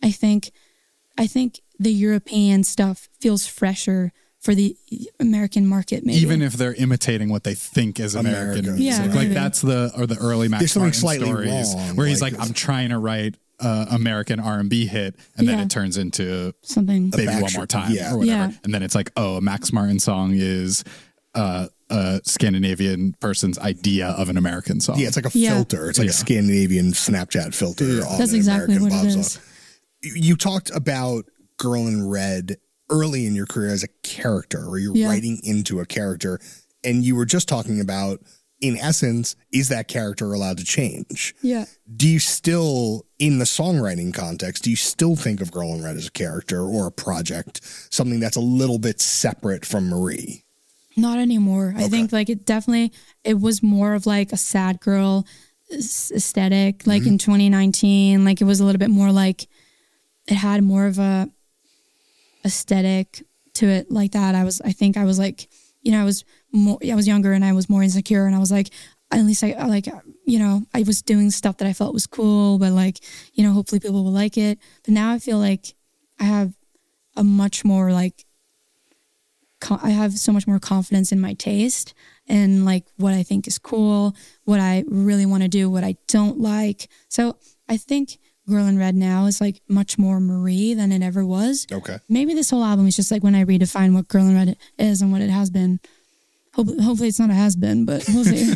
I think, I think the European stuff feels fresher for the American market, maybe. Even if they're imitating what they think is American America. music. Yeah, like maybe. that's the, or the early Max There's something Martin slightly stories wrong, where he's like- like, I'm trying to write uh, American R and B hit. And then Yeah. it turns into Something. Baby back One sh- More Time yeah. or whatever. Yeah. And then it's like, oh, a Max Martin song is uh, a Scandinavian person's idea of an American song. Yeah, it's like a Yeah. filter. It's like Yeah. a Scandinavian Snapchat filter. on That's an exactly American what pop it song. is. You talked about Girl in Red early in your career as a character, or you're Yeah. writing into a character, and you were just talking about, in essence, is that character allowed to change? Yeah. Do you still, in the songwriting context, do you still think of Girl in Red as a character or a project, something that's a little bit separate from Marie? Not anymore. I think like it definitely, it was more of like a sad girl s- aesthetic. Like in twenty nineteen, like it was a little bit more like, it had more of a aesthetic to it like that. I was, I think I was like, you know, I was more, I was younger and I was more insecure, and I was like, at least I, I like, you know, I was doing stuff that I felt was cool, but like, you know, hopefully people will like it. But now I feel like I have a much more like, co- I have so much more confidence in my taste and like what I think is cool, what I really want to do, what I don't like. So I think Girl in Red now is like much more Marie than it ever was. Okay. Maybe this whole album is just like when I redefine what Girl in Red is and what it has been. Hope- hopefully it's not a has been, but we'll see.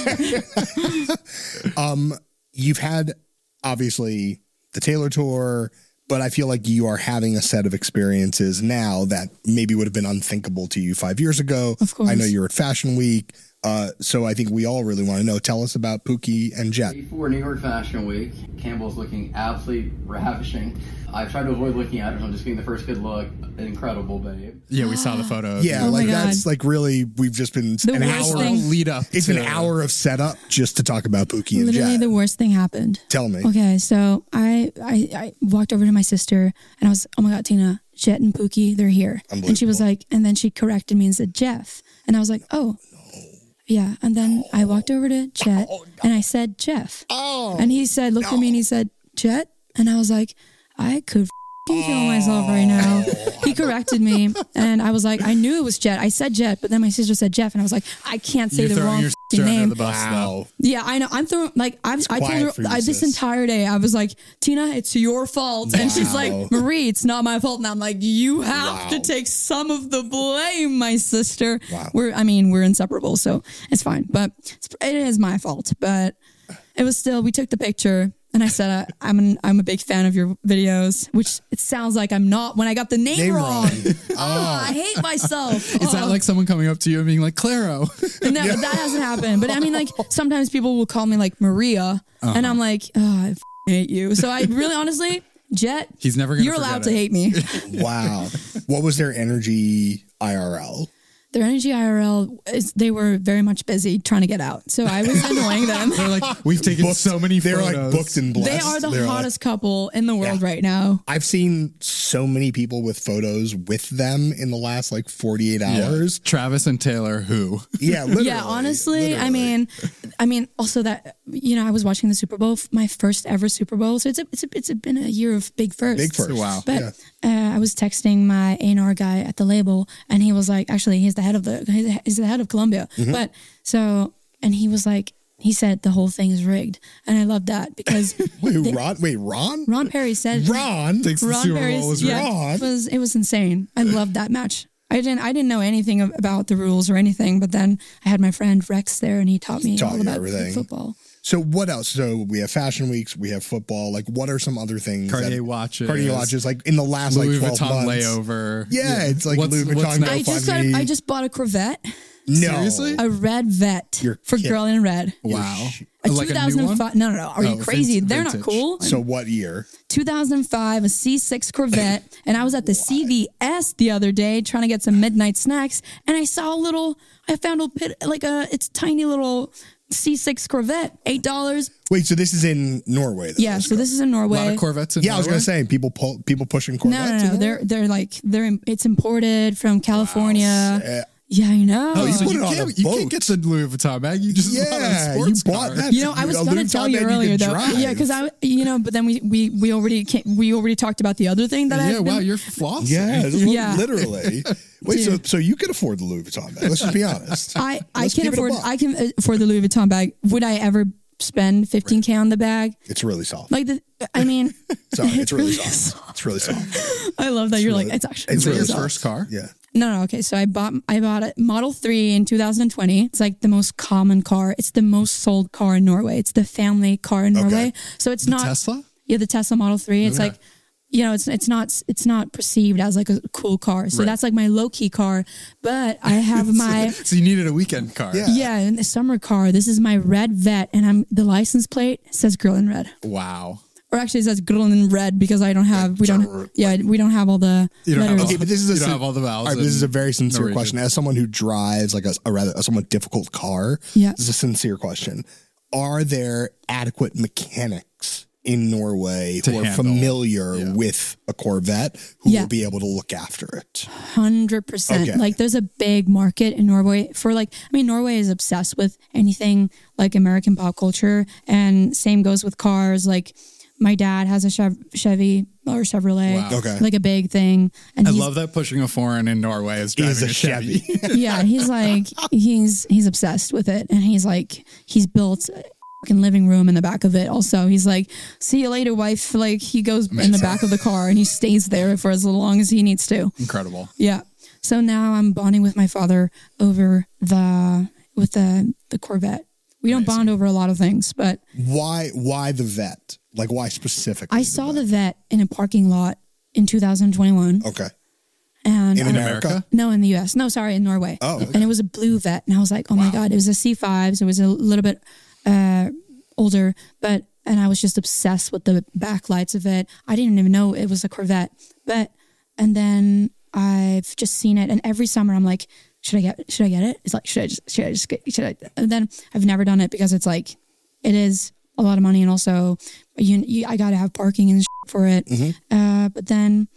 You've had, obviously, the Taylor Tour, but I feel like you are having a set of experiences now that maybe would have been unthinkable to you five years ago. Of course. I know you were at Fashion Week. Uh, so I think we all really want to know. Tell us about Pookie and Jet. For New York Fashion Week, Campbell's looking absolutely ravishing. I've tried to avoid looking at her, so I'm just getting the first good look. Incredible, babe. Yeah, we saw the photo. Yeah, Oh my like God. that's like really, we've just been The an worst hour. thing- lead up. It's to, an hour of setup just to talk about Pookie and Literally Jet. the worst thing happened. Tell me. Okay, so I, I I walked over to my sister and I was, oh my God, Tina, Jet and Pookie, they're here. And she was like, and then she corrected me and said Jeff. And I was like, oh. Yeah. And then I walked over to Jet and I said Jeff. Oh, And he said, looked at me and he said, Jet? And I was like, I could f***ing kill myself right now. He corrected me and I was like, I knew it was Jet. I said Jet, but then my sister said Jeff and I was like, I can't say You're the throwing wrong your f***ing sister under name. the bus, wow. Yeah, I know. I'm throwing, like, I, I told quiet her for you, I, this sis. entire day, I was like, Tina, it's your fault. And she's Wow. like, Marie, it's not my fault. And I'm like, you have Wow. to take some of the blame, my sister. Wow. We're, I mean, we're inseparable, so it's fine. But it's, it is my fault. But it was still, we took the picture. And I said, uh, I'm an, I'm a big fan of your videos, which it sounds like I'm not when I got the name, Name wrong. wrong. Oh, I hate myself. Is that like someone coming up to you and being like, Claro? No, that hasn't happened. But I mean, like, sometimes people will call me like Maria, and I'm like, oh, I f- hate you. So I really, honestly, Jet, He's never gonna you're forget allowed it. to hate me. Wow. What was their energy I R L? Their energy I R L is they were very much busy trying to get out, so I was annoying them. They're like, we've taken Booked- so many They were photos. like booked and blessed. They are the They're like- hottest couple in the world Yeah. right now. I've seen so many people with photos with them in the last like forty-eight Yeah. hours. Travis and Taylor, who? Yeah, literally. Yeah, honestly, I literally. mean, I mean, also that you know, I was watching the Super Bowl, my first ever Super Bowl, so it's a, it's a, it's a, been a year of big firsts. Big first. Wow. But Yeah. uh, I was texting my A and R guy at the label, and he was like, actually, he's the head of the he's- he's the head of Columbia. Mm-hmm. But so, and he was like, he said the whole thing is rigged, and I love that because Wait, they- Ron? Wait, Ron? Ron Perry said Ron? Thinks the Ron Super Perry's Bowl was yeah, rigged. Ron? it was it was insane. I loved that match. I didn't I didn't know anything ab- about the rules or anything, but then I had my friend Rex there, and he taught me Taught all you about everything. football. So what else? So we have fashion weeks, we have football. Like, what are some other things? Cartier that, watches. Cartier watches. Like in the last Louis like twelve Vuitton months. layover. Yeah, it's like What's- Louis what's Vuitton. next? I just got GoFundMe. I just bought a Corvette, no. Seriously? a red vet You're for kidding. Girl in Red. Wow. A Like a new one? two thousand five. No, no, no. Are Oh, you crazy? vin- They're not vintage. cool. So what year? two thousand five, a C six Corvette, and I was at the C V S the other day trying to get some midnight snacks, and I saw a little. I found a bit like a it's tiny little C six Corvette, eight dollars. Wait, so this is in Norway? Though, Yeah, so this is in A lot Norway. of Corvettes in Yeah, I was Norway? gonna say people pull, people pushing No, Corvettes. no, in no. Norway? They're they're like they're it's imported from California. Uh, Yeah, I know. Oh, you So put you it on can't, a you boat. can't get the Louis Vuitton bag. You just bought a Yeah, you sports bought car. that. You know, I was A going Louis to tell Vuitton you bag you earlier could though. drive. Yeah, because I, you know, but then we we we already came, we already talked about the other thing that I Yeah, wow, you're flossing. Yeah, this is Yeah. literally. Wait, so Dude. so you can afford the Louis Vuitton bag? Let's just be honest. I I Let's can keep it a afford buck. I can afford the Louis Vuitton bag. Would I ever spend fifteen K on the bag? It's really soft. Like the, I mean, Sorry, it's really soft. It's really soft. I love that you're really- like it's actually it's Is it really your really soft. first car? Yeah. No, no, okay. So I bought I bought a Model three in two thousand twenty. It's like the most common car. It's the most sold car in Norway. It's the family car in Norway. So it's not Tesla? Yeah, the Tesla Model three. It's Okay. like you know, it's it's not it's not perceived as like a cool car. So Right. that's like my low key car. But I have my So you needed a weekend car. Yeah. yeah, in the summer car. This is my red Vet, and I'm the license plate says girl in red. Wow. Or actually, it says girl in red because I don't have we don't yeah we don't have all the You don't have letters. all- Okay, but this is a You don't sin- have all the vowels All right, but this is a in very sincere Norwegian. question. As someone who drives like a, a rather a somewhat difficult car, Yeah. this is a sincere question. Are there adequate mechanics in Norway To who are handle, familiar yeah. with a Corvette who Yeah. will be able to look after it? Hundred percent. Okay. Like, there's a big market in Norway for like. I mean, Norway is obsessed with anything like American pop culture, and same goes with cars. Like, my dad has a Chev- Chevy or Chevrolet, Wow. Okay. like a big thing. And I he's, love that pushing a foreign in Norway is driving Is a a Chevy. yeah, he's like he's he's obsessed with it, and he's like he's built a fucking living room in the back of it. Also, he's like, "See you later, wife." Like, he goes in the back of the car and he stays there for as long as he needs to. Incredible. Yeah. So now I'm bonding with my father over the with the the Corvette. We don't bond over a lot of things, but Why why the vet? Like why specifically? I saw the vet in a parking lot in two thousand twenty-one, Okay. and In I- America? no, in the U S. No, sorry, in Norway. Oh, okay. And it was a blue vet, and I was like, oh my god, it was a C five, so it was a little bit uh, older, but and I was just obsessed with the backlights of it. I didn't even know it was a Corvette, but and then I've just seen it, and every summer I'm like, should I get should I get it? It's like should I just should I just get should I? And then I've never done it because it's like it is a lot of money, and also you, you I got to have parking and shit for it. Uh, but then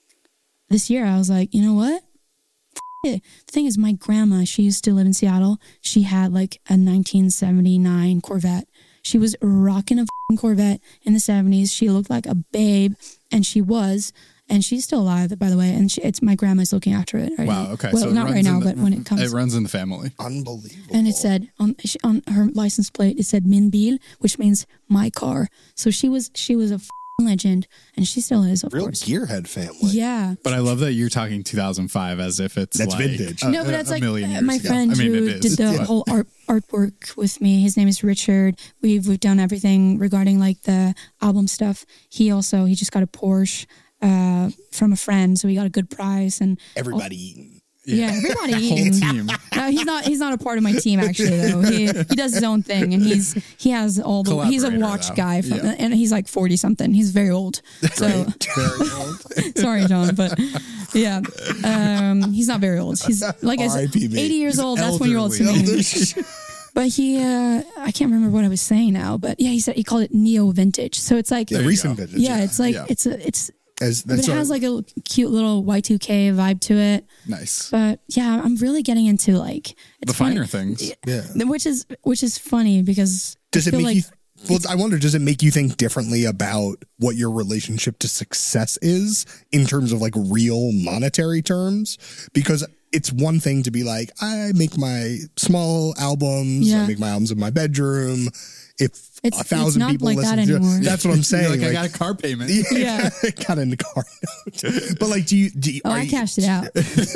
this year I was like, you know what? F- it. The thing is, my grandma, she used to live in Seattle. She had like a nineteen seventy-nine Corvette. She was rocking a f***ing Corvette in the seventies. She looked like a babe, and she was. And she's still alive, by the way. And she, it's my grandma's looking after it right Wow. now. Okay. Well, so it not runs right in now, the- but when it comes. it runs in the family. Unbelievable. And it said on she, on her license plate, it said "Min bil," which means my car. So she was she was a f***ing legend, and she still is, of real course. gearhead family. Yeah. But I love that you're talking two thousand five as if it's That's like vintage. A, No, but a- that's a like million uh, years my ago. friend I mean, who it is. did the but- whole art artwork with me. His name is Richard. We've we've done everything regarding like the album stuff. He also he just got a Porsche uh, from a friend, so he got a good price and Everybody eating. yeah, everybody whole eating. team. No, he's not. He's not a part of my team actually. Though he he does his own thing, and he's he has all the. He's a Collaborator, watch though. guy, from, Yeah. and he's like forty something. He's very old. So Very old. sorry, John, but yeah, um, he's not very old. He's like I R I said, P me. eighty years old. That's when you're old to elderly. me. But he, uh, I can't remember what I was saying now. But yeah, he said he called it neo vintage. So it's like, Yeah, yeah, recent vintage. it's like Yeah. it's a it's. As, But that's it a- has like a cute little Y two K vibe to it. Nice. But yeah, I'm really getting into like it's The funny. finer things. yeah. which is which is funny because Does I it feel make like you? Well, I wonder. Does it make you think differently about what your relationship to success is in terms of like real monetary terms? Because it's one thing to be like, I make my small albums. Yeah. I make my albums in my bedroom. If It's- a thousand it's not people like listen that to anymore. it, that's what I'm You're saying. like, I like- got a car payment. Yeah. got in the car note. But like, do you? Do you oh, are I you- cashed it out.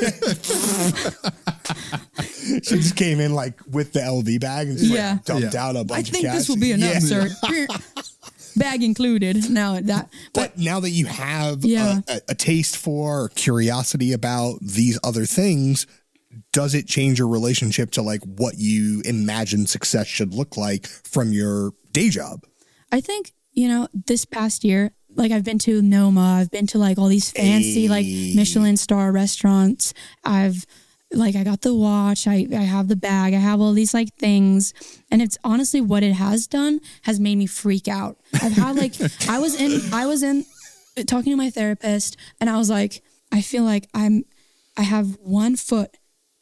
She just came in like with the L V bag and just Yeah. like dumped Yeah. out a I bunch of think cash. this will be enough, Yeah. sir. Bag included. Now that, but But now that you have Yeah. a, a, a taste for or curiosity about these other things, does it change your relationship to like what you imagine success should look like from your day job? I think you know this past year, like I've been to Noma, I've been to like all these fancy like Michelin star restaurants. I've like I got the watch, I I have the bag, I have all these like things, and it's honestly what it has done has made me freak out. I've had like I was in I was in talking to my therapist, and I was like, I feel like I'm I have one foot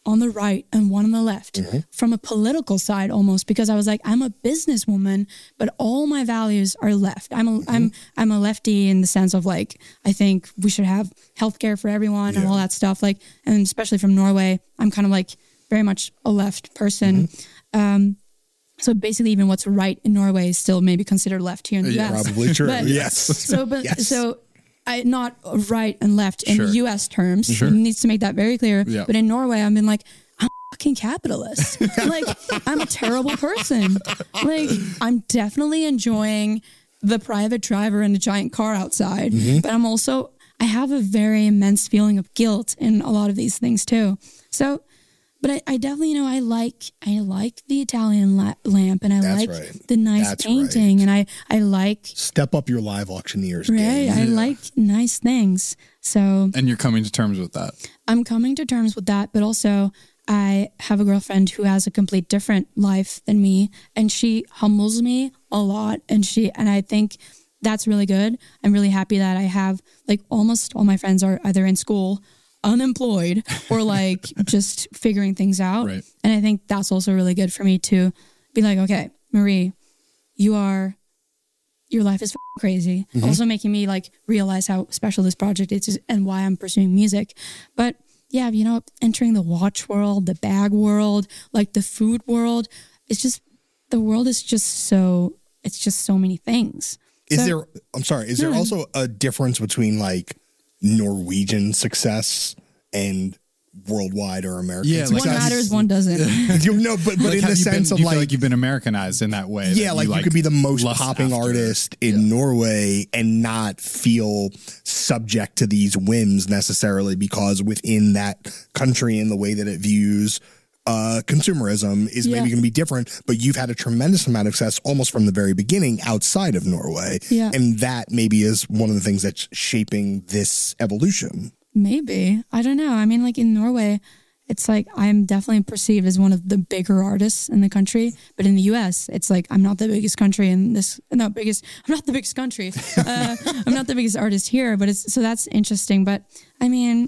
on the right and one on the left from a political side almost, because I was like, I'm a businesswoman, but all my values are left. I'm a, I'm, I'm a lefty in the sense of like, I think we should have healthcare for everyone Yeah. and all that stuff. Like, and especially from Norway, I'm kind of like very much a left person. Um, so basically even what's right in Norway is still maybe considered left here in the Yeah, U S. Probably true. But- yes. So, but Yes. so I not right and left in Sure. U S terms. Sure. It needs to make that very clear. Yeah. But in Norway, I've been like, I'm a fucking capitalist. Like, I'm a terrible person. Like, I'm definitely enjoying the private driver and the giant car outside, but I'm also I have a very immense feeling of guilt in a lot of these things too. So. But I, I definitely, you know, I like I like the Italian la- lamp, and I That's like right. the nice That's painting, right. and I I like Step up your live auctioneers right. game. I like nice things. So And you're coming to terms with that. I'm coming to terms with that, but also I have a girlfriend who has a complete different life than me, and she humbles me a lot, and she and I think that's really good. I'm really happy that I have like almost all my friends are either in school, unemployed, or like just figuring things out. Right. And I think that's also really good for me to be like, okay, Marie, you are, your life is f***ing crazy. Also making me like realize how special this project is and why I'm pursuing music. But yeah, you know, entering the watch world, the bag world, like the food world, it's just, the world is just so, it's just so many things. Is So- there, I'm sorry, is No. there also a difference between like Norwegian success and worldwide or American Yeah, like- One success? matters, one doesn't. You know, but, but Like, in have the you sense been, of you feel like, like you've been Americanized in that way. yeah, that like you, could be the most lust popping after. artist in Norway and not feel subject to these whims necessarily, because within that country and the way that it views uh, consumerism is Yeah. maybe going to be different. But you've had a tremendous amount of success almost from the very beginning outside of Norway. Yeah. And that maybe is one of the things that's shaping this evolution. Maybe. I don't know. I mean, like in Norway, it's like I'm definitely perceived as one of the bigger artists in the country. But in the U S, it's like I'm not the biggest country in this, not biggest, I'm not the biggest country. Uh, I'm not the biggest artist here, but it's, so that's interesting. But I mean,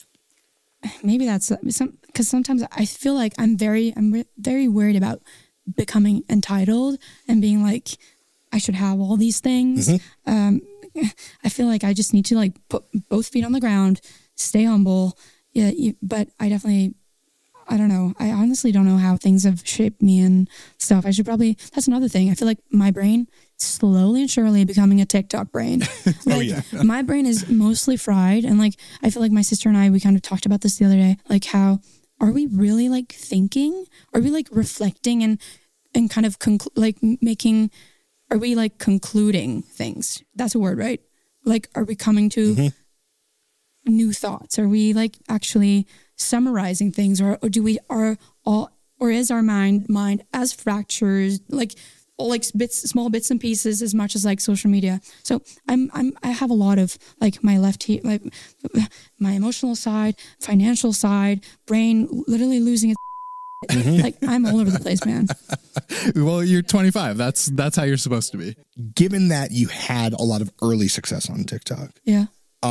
maybe that's some, because sometimes I feel like I'm very, I'm re- very worried about becoming entitled and being like, I should have all these things. Um, I feel like I just need to like put both feet on the ground, stay humble. Yeah, you, but I definitely, I don't know. I honestly don't know how things have shaped me and stuff. I should probably, that's another thing. I feel like my brain slowly and surely becoming a TikTok brain. Like, yeah. my brain is mostly fried. And like, I feel like my sister and I, we kind of talked about this the other day, like how, are we really like thinking? Are we like reflecting and, and kind of conclu- like making, are we like concluding things? That's a word, right? Like, are we coming to new thoughts? Are we like actually summarizing things, or, or do we are all, or is our mind mind as fractures, like all like bits, small bits and pieces, as much as like social media? So I'm I'm I have a lot of like my left he like my emotional side, financial side, brain literally losing its. Like I'm all over the place, man. Well, you're twenty-five. That's that's how you're supposed to be. Given that you had a lot of early success on TikTok, Yeah.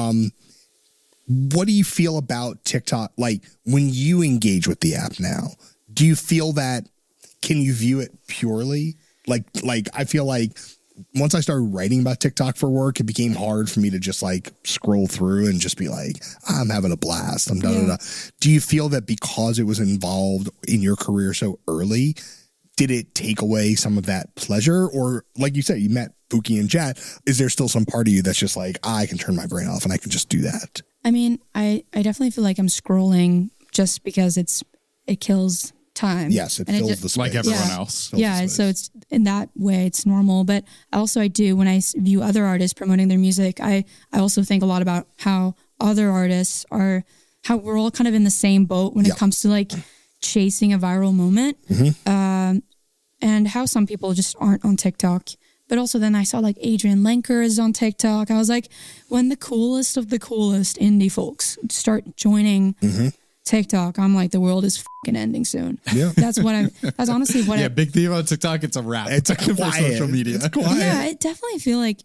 what do you feel about TikTok? Like when you engage with the app now, do you feel that, can you view it purely? Like, like I feel like once I started writing about TikTok for work, it became hard for me to just like scroll through and just be like, I'm having a blast. I'm da da da. Do you feel that because it was involved in your career so early, did it take away some of that pleasure? Or like you said, you met Pookie and Jet. Is there still some part of you that's just like, I can turn my brain off and I can just do that? I mean, I, I definitely feel like I'm scrolling just because it's it kills time. Yes, it And fills just- the space. Like everyone Yeah. else. Fills the Yeah, space. so it's in that way it's normal. But also I do when I s- view other artists promoting their music, I I also think a lot about how other artists are, how we're all kind of in the same boat when Yeah. it comes to like chasing a viral moment, um, and how some people just aren't on TikTok. But also then I saw like Adrian Lenker is on TikTok. I was like, when the coolest of the coolest indie folks start joining TikTok, I'm like, the world is fucking ending soon. Yeah. That's what I'm, that's honestly what Yeah, I, big theme on TikTok. It's a wrap. It's a for quiet. social media. It's quiet. yeah, I definitely feel like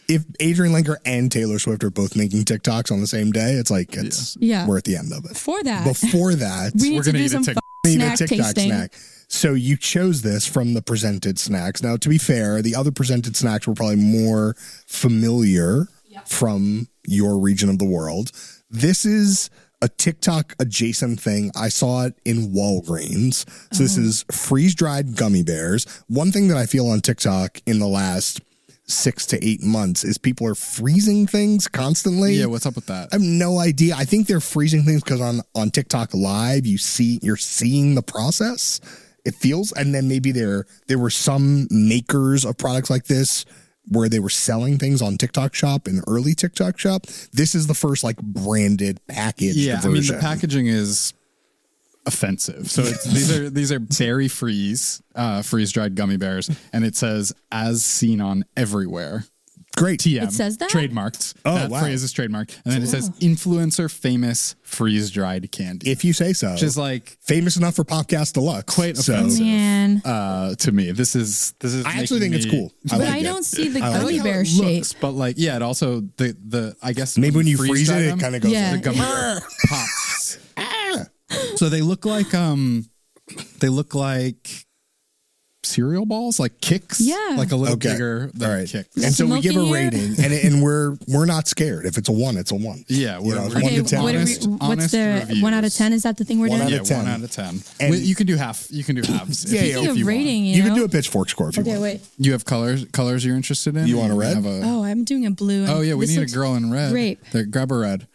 if Adrian Linker and Taylor Swift are both making TikToks on the same day, it's like it's Yeah. we're at the end of it. Before that, Before that, we need we're to gonna do eat a some Tik- f- we need snack a TikTok tasting. snack. So you chose this from the presented snacks. Now, to be fair, the other presented snacks were probably more familiar from your region of the world. This is a TikTok adjacent thing. I saw it in Walgreens. So this is freeze-dried gummy bears. One thing that I feel on TikTok in the last six to eight months is people are freezing things constantly. Yeah, what's up with that? I have no idea. I think they're freezing things because on, on TikTok Live, you see you're seeing the process. It feels, and then maybe there there were some makers of products like this where they were selling things on TikTok Shop in early TikTok Shop. This is the first like branded packaged Yeah, I mean version. the packaging is offensive. So it's, these are these are berry freeze, uh, freeze dried gummy bears, and it says "as seen on everywhere." Great. T M. It says that? Trademarked. Oh, that wow. phrase is trademarked, and then it says "influencer famous freeze dried candy," If you say so. which is like famous enough for Podcast Deluxe. quite so, offensive. Man, uh, to me. This is this is. I actually think making it's me- cool. but like I it. don't see the I like gummy how bear it shape. looks, but like yeah, it also the the I guess Maybe when you freeze dry it, them, it kind of goes Yeah. the like, gummy bear pops. So they look like um, they look like cereal balls, like Kicks. Yeah. like a little Okay. bigger than All right. Kicks. And so we give a Smoking here. rating, and and we're we're not scared. If it's a one, it's a one. Yeah, You we're, know, we're one Okay, to ten. what are we, honest- what's honest the one out of reviews. ten? Is that the thing we're One doing? out Yeah, of ten. one out of ten. And- Wait, you can do half. You can do halves. if Yeah, you, yeah, Speaking if of you rating, Want. you, You know? can do a pitchfork score if you Okay, want. wait. You have colors. Colors you're interested in. You want a Or red? have a- Oh, I'm doing a blue. and oh yeah, we this need a looks girl in red. Great. There, grab a red.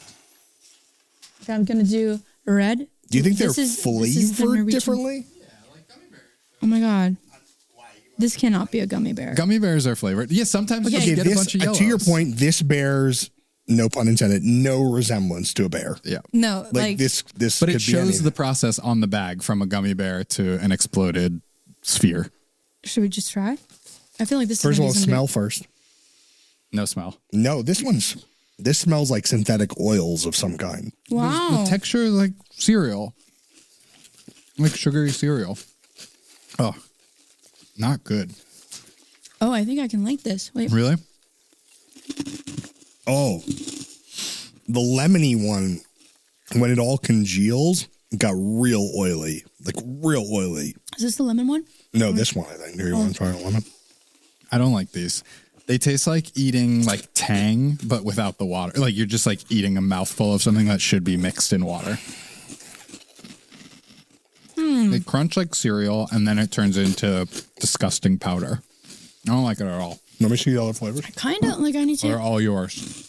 I'm gonna do red. Do you think they're This is- this is the flavored Norwegian- differently? Oh my god, this cannot be a gummy bear. Gummy bears are flavored. Yeah, sometimes Okay. you Okay, get a this, bunch of uh, yellows. to your point, this bears, no pun intended, no resemblance to a bear. Yeah. no, Like, like, this, this, But could it be shows anything. the process on the bag from a gummy bear to an exploded sphere. should we just try? I feel like this. First is of all, gonna be smell something first. No smell. No, this one's this smells like synthetic oils of some kind. big- Wow. The texture is like cereal, like sugary cereal. Oh, not good. oh, I think I can like this. Wait. Really? Oh, the lemony one, when it all congeals, got real oily, like real oily. Is this the lemon one? No, this one I think. Do you want to try a lemon? I don't like these. They taste like eating like Tang, but without the water. Like you're just like eating a mouthful of something that should be mixed in water. Hmm. They crunch like cereal, and then it turns into disgusting powder. I don't like it at all. Let me see the other flavors. Kind of like I need They're to. all yours.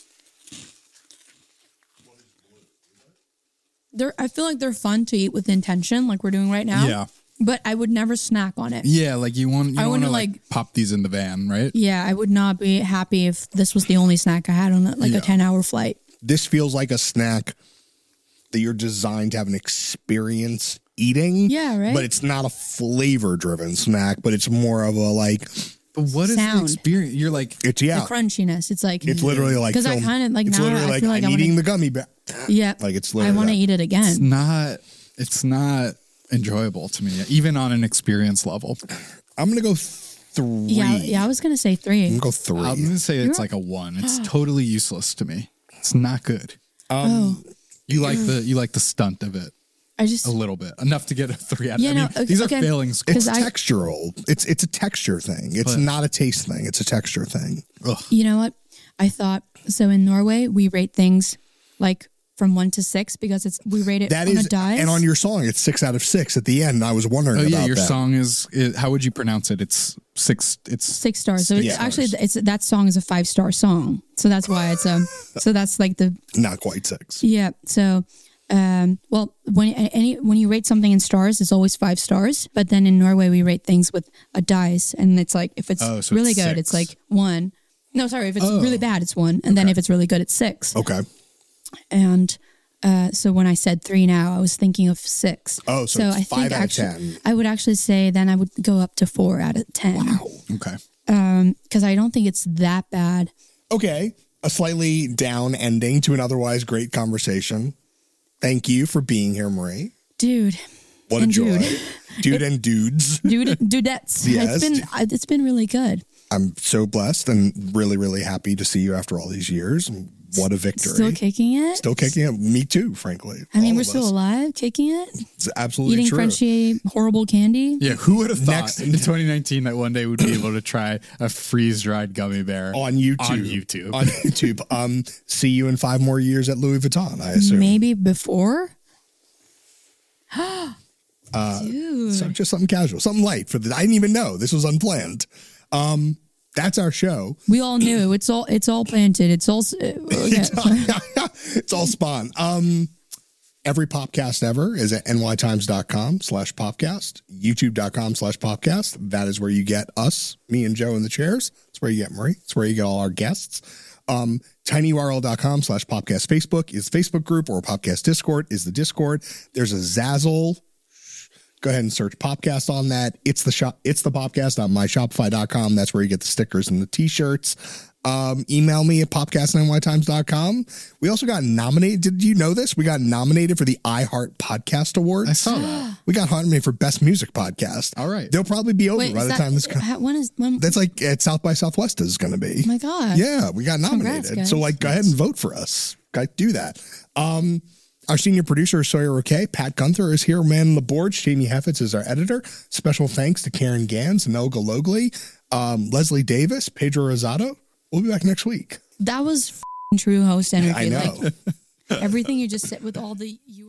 They're. I feel like they're fun to eat with intention, like we're doing right now. Yeah. But I would never snack on it. Yeah, like you want you I want to wanna, like, like- pop these in the van, right? Yeah, I would not be happy if this was the only snack I had on like Yeah. a ten hour flight. This feels like a snack that you're designed to have an experience eating. Yeah, right? But it's not a flavor driven snack, but it's more of a like, But what is Sound. the experience? You're like, it's yeah. The crunchiness. It's like It's literally like 'Cause I film. kinda, like, it's now literally I like feel like I'm I wanna- eating the gummy bear. yeah. Like it's I literally want to that. eat it again. it's not. It's not enjoyable to me, even on an experience level. I'm gonna go three. Yeah, yeah. I was gonna say three. I'm gonna go three. I'm gonna say it's like a one. It's totally useless to me. It's not good. um, You like the you like the stunt of it I just a little bit, enough to get a three out. Yeah, I mean, no, okay, these are okay. failing it's scores. 'Cause I- textural. It's it's a texture thing. It's But- not a taste thing. It's a texture thing. Ugh. you know what? I thought so. In Norway, we rate things like from one to six because it's we rate it That on is, a dice. and on your song, it's six out of six at the end. I was wondering Oh about yeah, your that. song is, is. How would you pronounce it? It's six. It's six stars. So it's Yeah. actually it's that song is a five star song. So that's why it's um. So that's like the Not quite six. yeah. So. Um, well, when any when you rate something in stars, it's always five stars. But then in Norway, we rate things with a dice, and it's like if it's Oh, so really it's good, six. it's like one. No, sorry, if it's Oh. really bad, it's one, and then if it's really good, it's six. Okay. And uh, so when I said three now, I was thinking of six. Oh, so it's I five think out of actually, ten. I would actually say then I would go up to four out of ten. okay. Because I don't think it's that bad. Okay. A slightly down ending to an otherwise great conversation. Thank you for being here, Marie. Dude, What a And joy. dude. Dude and dudes. dude, dudettes. Yes. It's been it's been really good. I'm so blessed and really, really happy to see you after all these years. What a victory. Still kicking it? Still kicking it. Me too, frankly. I mean, All we're of still us. alive, kicking it, It's absolutely eating true. crunchy, horrible candy. Yeah, who would have thought Next- in twenty nineteen that one day we'd be able to try a freeze-dried gummy bear On YouTube. On YouTube. On YouTube. Um, see you in five more years at Louis Vuitton, I assume. Maybe before. Uh, Dude. So just something casual, something light for the. I didn't even know this was unplanned. Um, that's our show. We all knew it's all it's all planted. It's all. Uh, okay. It's all spawn. Um, every podcast ever is at nytimes.com slash popcast, youtube.com slash popcast. That is where you get us, me and Joe in the chairs. It's where you get Marie. It's where you get all our guests. Um, tinyurl.com slash popcast. Facebook is Facebook group, or Popcast Discord is the Discord. There's a Zazzle. Go ahead and search Popcast on that. It's the shop. It's the Popcast on my shopify dot com. That's where you get the stickers and the t-shirts. Um, email me at popcast at n y times dot com. We also got nominated. Did you know this? We got nominated for the iHeart Podcast Awards. I saw that. We got nominated for Best Music Podcast. All right. They'll probably be over Wait, by is the that, time this comes. how, when is when? That's like at South by Southwest is going to be. Oh my God. Yeah, we got nominated. Congrats, guys. So like, go ahead and vote for us. Guys, do that. Um, our senior producer is Sawyer Roque. Pat Gunther is here, man on the board. Jamie Heffitz is our editor. Special thanks to Karen Gans and Olga Logley, um, Leslie Davis, Pedro Rosado. We'll be back next week. That was f***ing true host energy. I know. Like, everything you just said with all the you